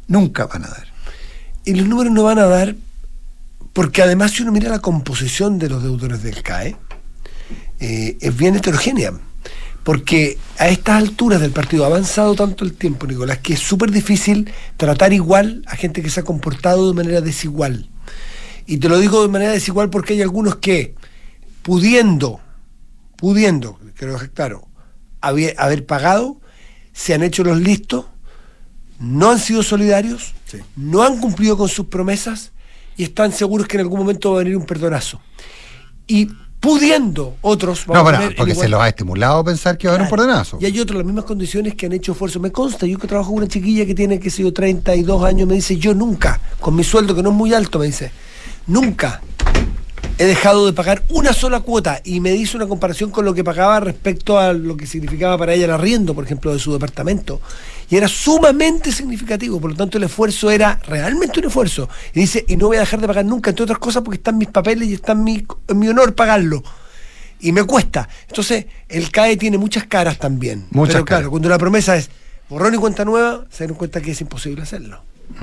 Y los números no van a dar porque además si uno mira la composición de los deudores del CAE, es bien heterogénea. Porque a estas alturas del partido ha avanzado tanto el tiempo, Nicolás, que es súper difícil tratar igual a gente que se ha comportado de manera desigual. Y te lo digo de manera desigual porque hay algunos que, pudiendo, quiero dejar claro, haber pagado, se han hecho los listos, no han sido solidarios, no han cumplido con sus promesas y están seguros que en algún momento va a venir un perdonazo. Y pudiendo otros... porque se los ha estimulado a pensar que va a haber un perdonazo. Y hay otros, las mismas condiciones, que han hecho esfuerzo. Me consta, yo que trabajo con una chiquilla que tiene, 32 años, me dice, yo nunca, con mi sueldo que no es muy alto, me dice, nunca he dejado de pagar una sola cuota, y me hizo una comparación con lo que pagaba respecto a lo que significaba para ella el arriendo, por ejemplo, de su departamento, y era sumamente significativo. Por lo tanto el esfuerzo era realmente un esfuerzo, y dice, y no voy a dejar de pagar nunca, entre otras cosas porque están mis papeles y está en mi honor pagarlo, y me cuesta. Entonces el CAE tiene muchas caras también, pero claro, cuando la promesa es borrón y cuenta nueva, se dan cuenta que es imposible hacerlo.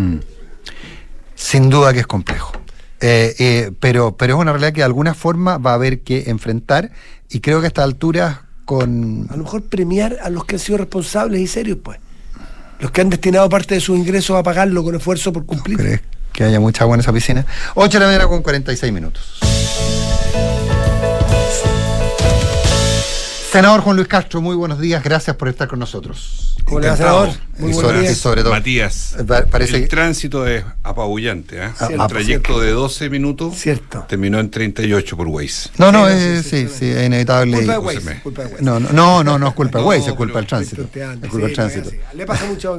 Sin duda que es complejo. Pero es una realidad que de alguna forma va a haber que enfrentar, y creo que a estas alturas a lo mejor premiar a los que han sido responsables y serios, pues los que han destinado parte de sus ingresos a pagarlo con esfuerzo por cumplir. ¿Crees que haya mucha agua en esa piscina? 8 de la mañana con 46 minutos. Senador Juan Luis Castro, muy buenos días, gracias por estar con nosotros. ¿Cómo le va, senador? Muy buenos días. Sobre todo, Matías, el tránsito es apabullante, ¿eh? Un trayecto de 12 minutos terminó en 38 por Waze. Sí, es inevitable. Culpa de Waze. No es culpa de Waze, es culpa del tránsito. Le pasa mucho.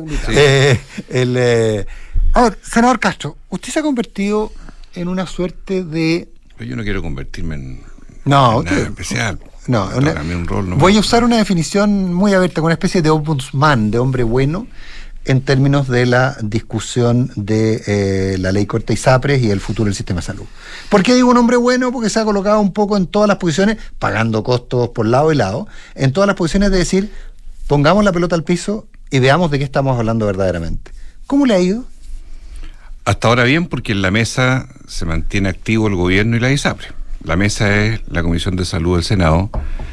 Senador Castro, usted se ha convertido en una suerte de... Pero yo no quiero convertirme en nada especial. Voy a usar una definición muy abierta, con una especie de ombudsman, de hombre bueno, en términos de la discusión de la ley corta ISAPRES y el futuro del sistema de salud. ¿Por qué digo un hombre bueno? Porque se ha colocado un poco en todas las posiciones, pagando costos por lado y lado, en todas las posiciones de decir, pongamos la pelota al piso y veamos de qué estamos hablando verdaderamente. ¿Cómo le ha ido? Hasta ahora bien, porque en la mesa se mantiene activo el gobierno y la ISAPRES. La mesa es la Comisión de Salud del Senado,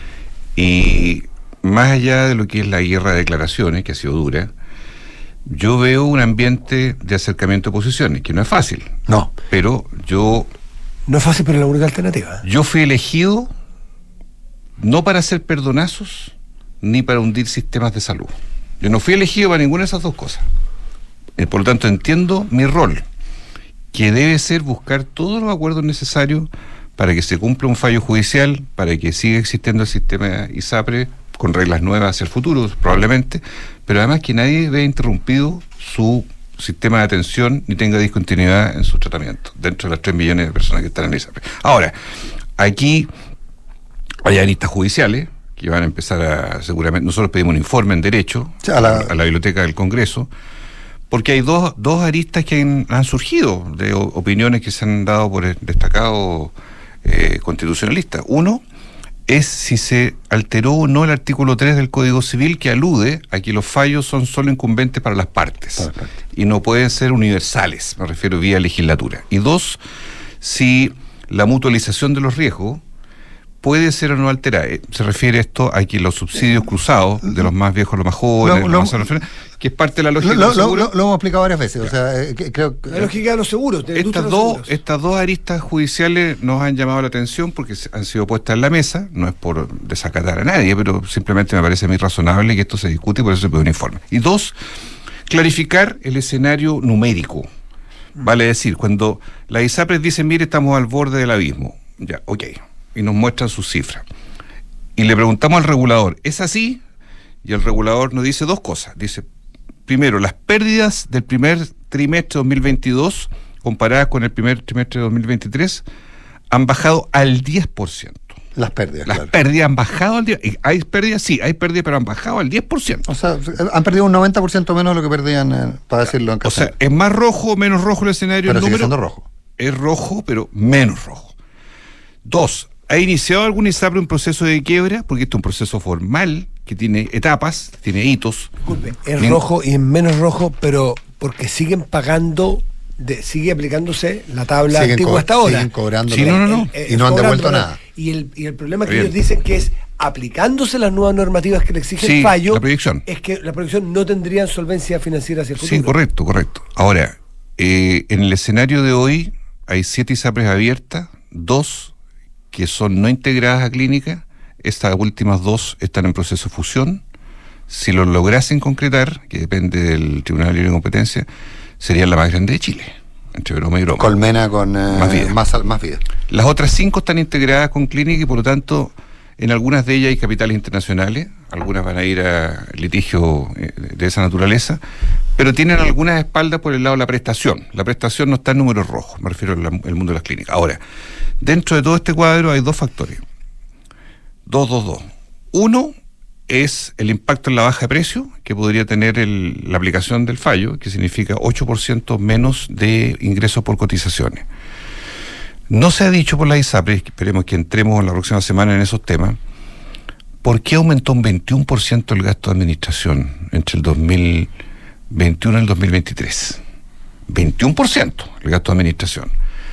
y más allá de lo que es la guerra de declaraciones, que ha sido dura, yo veo un ambiente de acercamiento a posiciones, que no es fácil. No. Pero yo... No es fácil, pero es la única alternativa. Yo fui elegido no para hacer perdonazos, ni para hundir sistemas de salud. Yo no fui elegido para ninguna de esas dos cosas. Por lo tanto, entiendo mi rol, que debe ser buscar todos los acuerdos necesarios para que se cumpla un fallo judicial, para que siga existiendo el sistema ISAPRE con reglas nuevas hacia el futuro, probablemente, pero además que nadie vea interrumpido su sistema de atención ni tenga discontinuidad en su tratamiento, dentro de las 3 millones de personas que están en ISAPRE. Ahora, aquí hay aristas judiciales que van a empezar seguramente, nosotros pedimos un informe en derecho a la biblioteca del Congreso, porque hay dos aristas que han surgido de opiniones que se han dado por destacados constitucionalistas. Uno es si se alteró o no el artículo 3 del Código Civil, que alude a que los fallos son solo incumbentes para las partes y no pueden ser universales, me refiero vía legislatura. Y dos, si la mutualización de los riesgos puede ser o no alterada. Se refiere esto a que los subsidios cruzados de los más viejos a los más jóvenes, que es parte de la lógica de los seguros. Lo hemos explicado varias veces. O sea, creo que la lógica de los seguros. Estas dos aristas judiciales nos han llamado la atención porque han sido puestas en la mesa. No es por desacatar a nadie, pero simplemente me parece muy razonable que esto se discute y por eso se pide un informe. Y dos, clarificar el escenario numérico. Vale decir, cuando la ISAPRES dice, mire, estamos al borde del abismo. Ya, ok. Y nos muestran sus cifras. Y le preguntamos al regulador, ¿es así? Y el regulador nos dice dos cosas. Dice, primero, las pérdidas del primer trimestre de 2022 comparadas con el primer trimestre de 2023 han bajado al 10%. Las pérdidas, Las pérdidas han bajado al 10%. ¿Hay pérdidas? Sí, hay pérdidas, pero han bajado al 10%. O sea, han perdido un 90% menos de lo que perdían, para decirlo en castellano. O sea, ¿es más rojo o menos rojo el escenario? Pero sigue siendo rojo. es rojo, pero menos rojo. 2, ¿ha iniciado algún ISAPRE un proceso de quiebra? Porque esto es un proceso formal que tiene etapas, tiene hitos. Disculpe, es rojo y es menos rojo, pero porque siguen pagando, sigue aplicándose la tabla antigua hasta ahora. Siguen cobrando. Sí, no. Y no han devuelto nada. Y el problema que ellos dicen que es aplicándose las nuevas normativas que le exige el fallo, la proyección. Es que la proyección no tendría solvencia financiera hacia el futuro. Sí, correcto. Ahora, en el escenario de hoy hay 7 ISAPRES abiertas, 2 que son no integradas a clínica, estas últimas 2 están en proceso de fusión. Si lo lograsen concretar, que depende del Tribunal de Libre Competencia, sería la más grande de Chile, entre broma y broma. Colmena con más vida. Las otras 5 están integradas con clínica y por lo tanto en algunas de ellas hay capitales internacionales, algunas van a ir a litigio de esa naturaleza, pero tienen algunas espaldas por el lado de la prestación. La prestación no está en números rojos, me refiero al mundo de las clínicas. Ahora, dentro de todo este cuadro hay 2 factores. 2. Uno es el impacto en la baja de precio que podría tener la aplicación del fallo, que significa 8% menos de ingresos por cotizaciones. No se ha dicho por la ISAPRE, esperemos que entremos la próxima semana en esos temas, ¿por qué aumentó un 21% el gasto de administración entre el 2021 y el 2023? 21% el gasto de administración.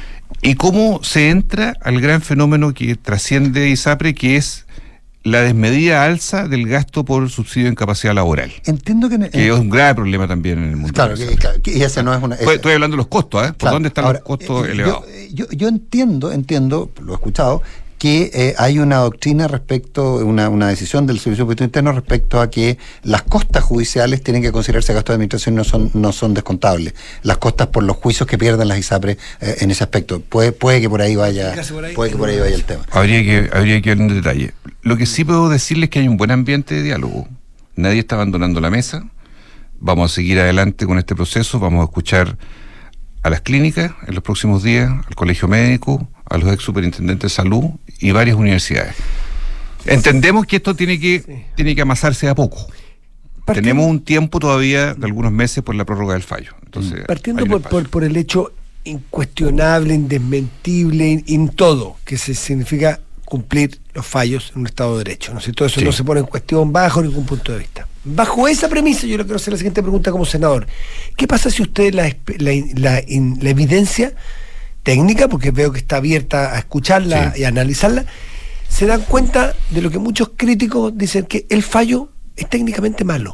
¿Y cómo se entra al gran fenómeno que trasciende ISAPRE, que es la desmedida alza del gasto por subsidio de incapacidad laboral? Entiendo que es un grave problema también en el mundo. Claro, y ese no es una... Estoy hablando de los costos, ¿eh? ¿Por claro, dónde están los costos elevados? Yo entiendo, lo he escuchado, que hay una doctrina respecto, una decisión del Servicio de Impuesto Interno respecto a que las costas judiciales tienen que considerarse gastos de administración y no son descontables. Las costas por los juicios que pierden las ISAPRE en ese aspecto. Puede que por ahí vaya el tema. Habría que ver en detalle. Lo que sí puedo decirles es que hay un buen ambiente de diálogo. Nadie está abandonando la mesa. Vamos a seguir adelante con este proceso. Vamos a escuchar a las clínicas en los próximos días, al colegio médico, a los ex superintendentes de salud y varias universidades. Entendemos que esto tiene que amasarse de a poco. Tenemos un tiempo todavía de algunos meses por la prórroga del fallo. Entonces, partiendo por el hecho incuestionable, indesmentible, en todo, que significa cumplir los fallos en un Estado de Derecho, ¿no es cierto? Eso no se pone en cuestión bajo ningún punto de vista. Bajo esa premisa, yo le quiero hacer la siguiente pregunta como senador. ¿Qué pasa si usted la evidencia técnica, porque veo que está abierta a escucharla y a analizarla, se dan cuenta de lo que muchos críticos dicen, que el fallo es técnicamente malo,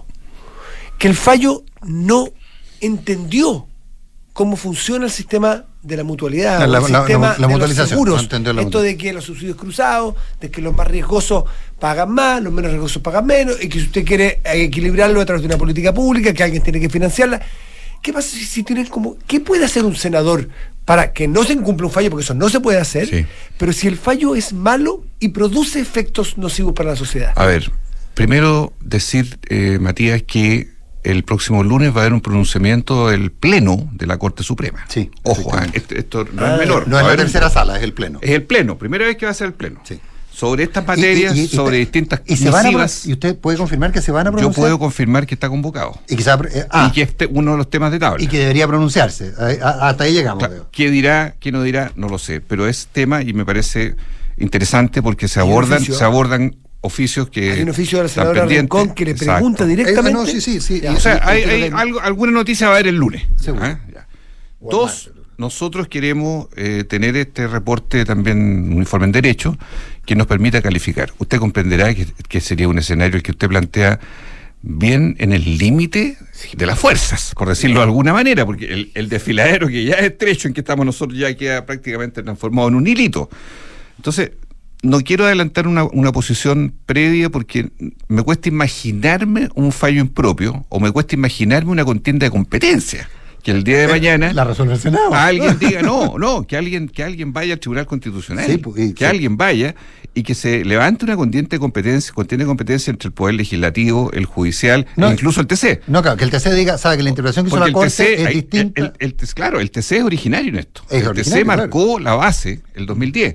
que el fallo no entendió cómo funciona el sistema de la mutualidad, el sistema de los seguros, esto de que los subsidios cruzados, de que los más riesgosos pagan más, los menos riesgosos pagan menos, y que si usted quiere equilibrarlo a través de una política pública, que alguien tiene que financiarla. ¿Qué pasa si tienen qué puede hacer un senador para que no se incumpla un fallo? Porque eso no se puede hacer, pero si el fallo es malo y produce efectos nocivos para la sociedad. A ver, primero decir, Matías, que el próximo lunes va a haber un pronunciamiento del Pleno de la Corte Suprema. Sí. Ojo, esto no es menor. No es la tercera sala, es el Pleno. Es el Pleno, primera vez que va a ser el Pleno. Sí. Sobre estas materias, sobre distintas misivas. ¿Y usted puede confirmar que se van a pronunciar? Yo puedo confirmar que está convocado. Y que es uno de los temas de tabla. Y que debería pronunciarse. Hasta ahí llegamos. Claro, ¿qué dirá, qué no dirá? No lo sé. Pero es tema y me parece interesante porque se abordan oficios que... Hay un oficio de la senadora Rincón que le pregunta directamente. Sí. O sea, hay alguna noticia va a haber el lunes. Dos, nosotros queremos tener este reporte también, un informe en derecho, que nos permita calificar. Usted comprenderá que sería un escenario el que usted plantea bien en el límite de las fuerzas, por decirlo de alguna manera, porque el desfiladero que ya es estrecho en que estamos nosotros ya queda prácticamente transformado en un hilito. Entonces, no quiero adelantar una posición previa porque me cuesta imaginarme un fallo impropio o me cuesta imaginarme una contienda de competencia. Que el día de mañana la resuelve el Senado. Alguien diga que alguien vaya al Tribunal Constitucional, alguien vaya y que se levante una contienda de competencia entre el Poder Legislativo, el Judicial e incluso el TC. No, claro, que el TC diga, sabe que la interpretación que hizo la Corte es distinta. Claro, el TC es originario en esto. El TC marcó la base el 2010.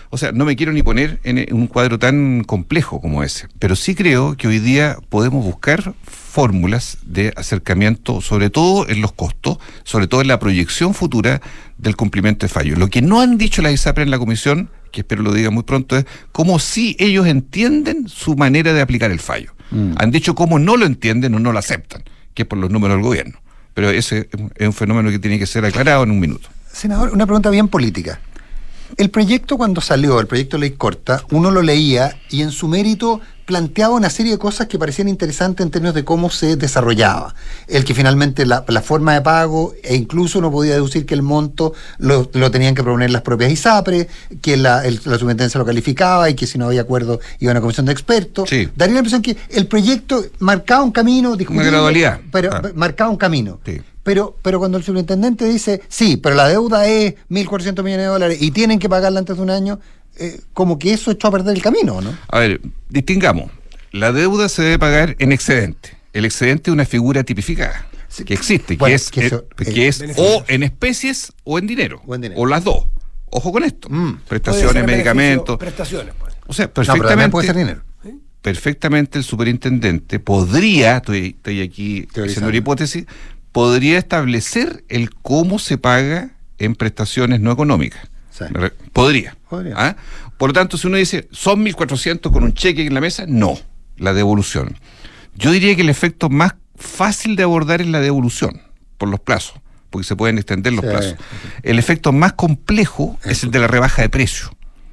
O sea, no me quiero ni poner en un cuadro tan complejo como ese, pero sí creo que hoy día podemos buscar fórmulas de acercamiento, sobre todo en los costos, sobre todo en la proyección futura del cumplimiento de fallos. Lo que no han dicho la ISAPRE en la comisión, que espero lo diga muy pronto, es cómo sí ellos entienden su manera de aplicar el fallo. Han dicho cómo no lo entienden o no lo aceptan, que es por los números del gobierno. Pero ese es un fenómeno que tiene que ser aclarado en un minuto. Senador, una pregunta bien política. El proyecto cuando salió, el proyecto de ley corta, uno lo leía y en su mérito planteaba una serie de cosas que parecían interesantes en términos de cómo se desarrollaba. El que finalmente la forma de pago, e incluso uno podía deducir que el monto lo tenían que proponer las propias ISAPRE, que la superintendencia lo calificaba y que si no había acuerdo iba a una comisión de expertos. Sí. Daría la impresión que el proyecto marcaba un camino, una gradualidad. Pero marcaba un camino. Sí. Pero cuando el superintendente dice, sí, pero la deuda es 1.400 millones de dólares y tienen que pagarla antes de un año, como que eso echó a perder el camino, ¿no? A ver, distingamos. La deuda se debe pagar en excedente. El excedente es una figura tipificada que existe, bueno, que es o en especies o en dinero. O las dos. Ojo con esto. Prestaciones, medicamentos. Prestaciones, pues. O sea, perfectamente. No, puede ser dinero. Perfectamente el superintendente podría, estoy aquí haciendo una hipótesis, podría establecer el cómo se paga en prestaciones no económicas. Sí. Podría. ¿Ah? Por lo tanto, si uno dice, ¿son 1.400 con un cheque en la mesa? No, la devolución. Yo diría que el efecto más fácil de abordar es la devolución, por los plazos, porque se pueden extender los plazos. El efecto más complejo es el de la rebaja de precio.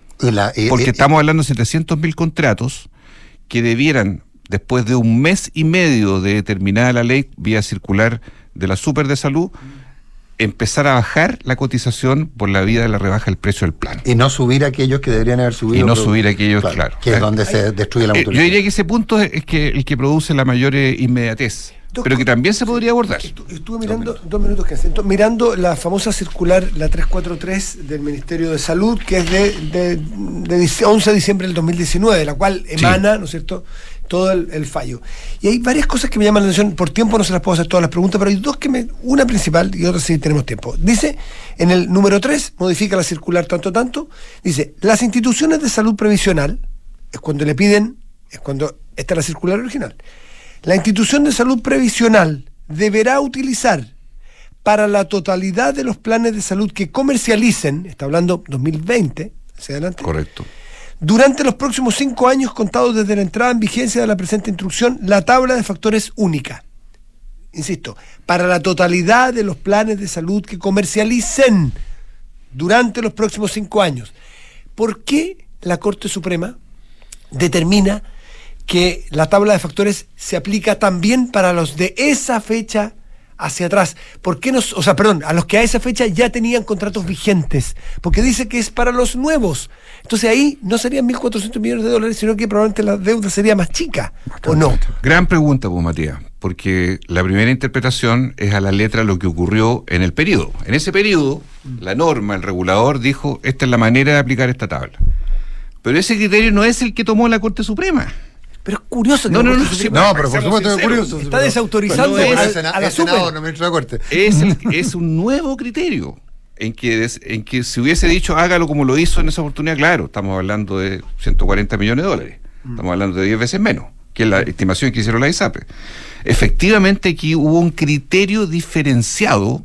Porque estamos hablando de 700.000 contratos que debieran, después de un mes y medio de determinada la ley vía circular de la Super de Salud, empezar a bajar la cotización por la vía de la rebaja del precio del plan. Y no subir aquellos que deberían haber subido. Y no subir aquellos, claro. Que es donde se destruye la mutualidad. Yo diría que ese punto es que el que produce la mayor inmediatez. Pero que también se podría abordar. Estuve mirando, 2 minutos que hacen, mirando la famosa circular, la 343 del Ministerio de Salud, que es de 11 de diciembre del 2019, de la cual emana, ¿no es cierto?, todo el fallo. Y hay varias cosas que me llaman la atención. Por tiempo no se las puedo hacer todas las preguntas, pero hay dos una principal y otra sí tenemos tiempo. Dice, en el número 3, modifica la circular tanto, dice, las instituciones de salud previsional, es cuando le piden, es cuando está la circular original, la institución de salud previsional deberá utilizar para la totalidad de los planes de salud que comercialicen, está hablando 2020, hacia adelante. Correcto. Durante los próximos 5 años contados desde la entrada en vigencia de la presente instrucción, la tabla de factores única. Insisto, para la totalidad de los planes de salud que comercialicen durante los próximos 5 años. ¿Por qué la Corte Suprema determina que la tabla de factores se aplica también para los de esa fecha hacia atrás? ¿Por qué a los que a esa fecha ya tenían contratos vigentes? Porque dice que es para los nuevos. Entonces ahí no serían 1.400 millones de dólares, sino que probablemente la deuda sería más chica, ¿o no? Gran pregunta, pues, Matías, porque la primera interpretación es a la letra lo que ocurrió en el periodo. En ese periodo, la norma, el regulador dijo, esta es la manera de aplicar esta tabla. Pero ese criterio no es el que tomó la Corte Suprema. Pero es curioso. No, pero por supuesto es curioso. Está desautorizando a la Senado, no ministro de la Corte. Es un nuevo criterio en que si hubiese dicho hágalo como lo hizo en esa oportunidad, claro, estamos hablando de 140 millones de dólares. Estamos hablando de 10 veces menos, que es la estimación que hicieron la ISAPRE. Efectivamente, aquí hubo un criterio diferenciado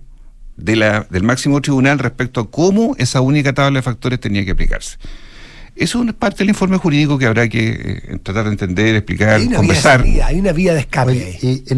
del máximo tribunal respecto a cómo esa única tabla de factores tenía que aplicarse. Eso es parte del informe jurídico que habrá que tratar de entender, explicar, conversar. Hay una vía de escape.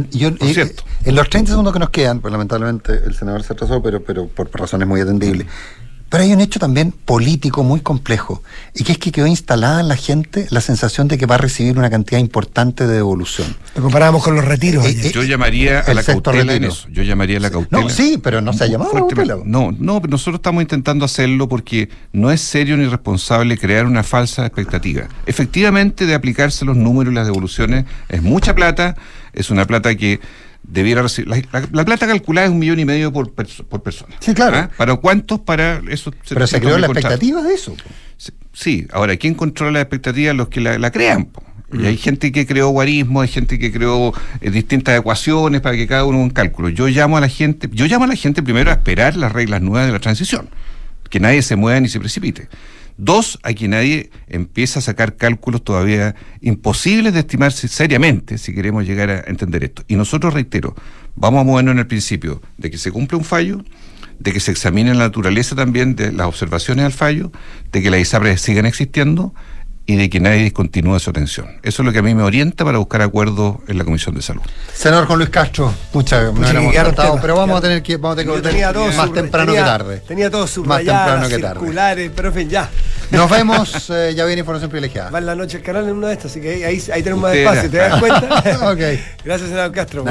En los 30 segundos que nos quedan, pues lamentablemente el senador se atrasó, pero por razones muy atendibles. Pero hay un hecho también político muy complejo, y que es que quedó instalada en la gente la sensación de que va a recibir una cantidad importante de devolución. Lo comparábamos con los retiros. Yo llamaría a la cautela en eso. Yo llamaría a la cautela. No, sí, pero no se ha llamado cautela. No, pero nosotros estamos intentando hacerlo porque no es serio ni responsable crear una falsa expectativa. Efectivamente, de aplicarse los números y las devoluciones es mucha plata, es una plata que debiera recibir. La plata calculada es 1,5 millones por persona. Sí, claro. ¿Ah? ¿Para cuántos? Para eso. Pero se creó la expectativa de eso. Sí, ahora, ¿quién controla la expectativa? Los que la crean. Y hay gente que creó guarismo, hay gente que creó distintas ecuaciones para que cada uno haga un cálculo. Yo llamo a la gente primero a esperar las reglas nuevas de la transición, que nadie se mueva ni se precipite. 2, aquí nadie empieza a sacar cálculos todavía imposibles de estimarse seriamente si queremos llegar a entender esto. Y nosotros, reitero, vamos a movernos en el principio de que se cumple un fallo, de que se examine la naturaleza también de las observaciones al fallo, de que las ISAPRES sigan existiendo y de que nadie discontinúe su atención. Eso es lo que a mí me orienta para buscar acuerdos en la Comisión de Salud. Senador Juan Luis Castro, muchas gracias. Pero vamos a tener que volver más temprano que tarde. Tenía todo subrayado, circulares, pero en fin, ya. Nos vemos, ya viene información privilegiada. Va en la noche el canal en una de estas, así que ahí tenemos más espacio, ¿te das cuenta? Ok. Gracias, senador Castro.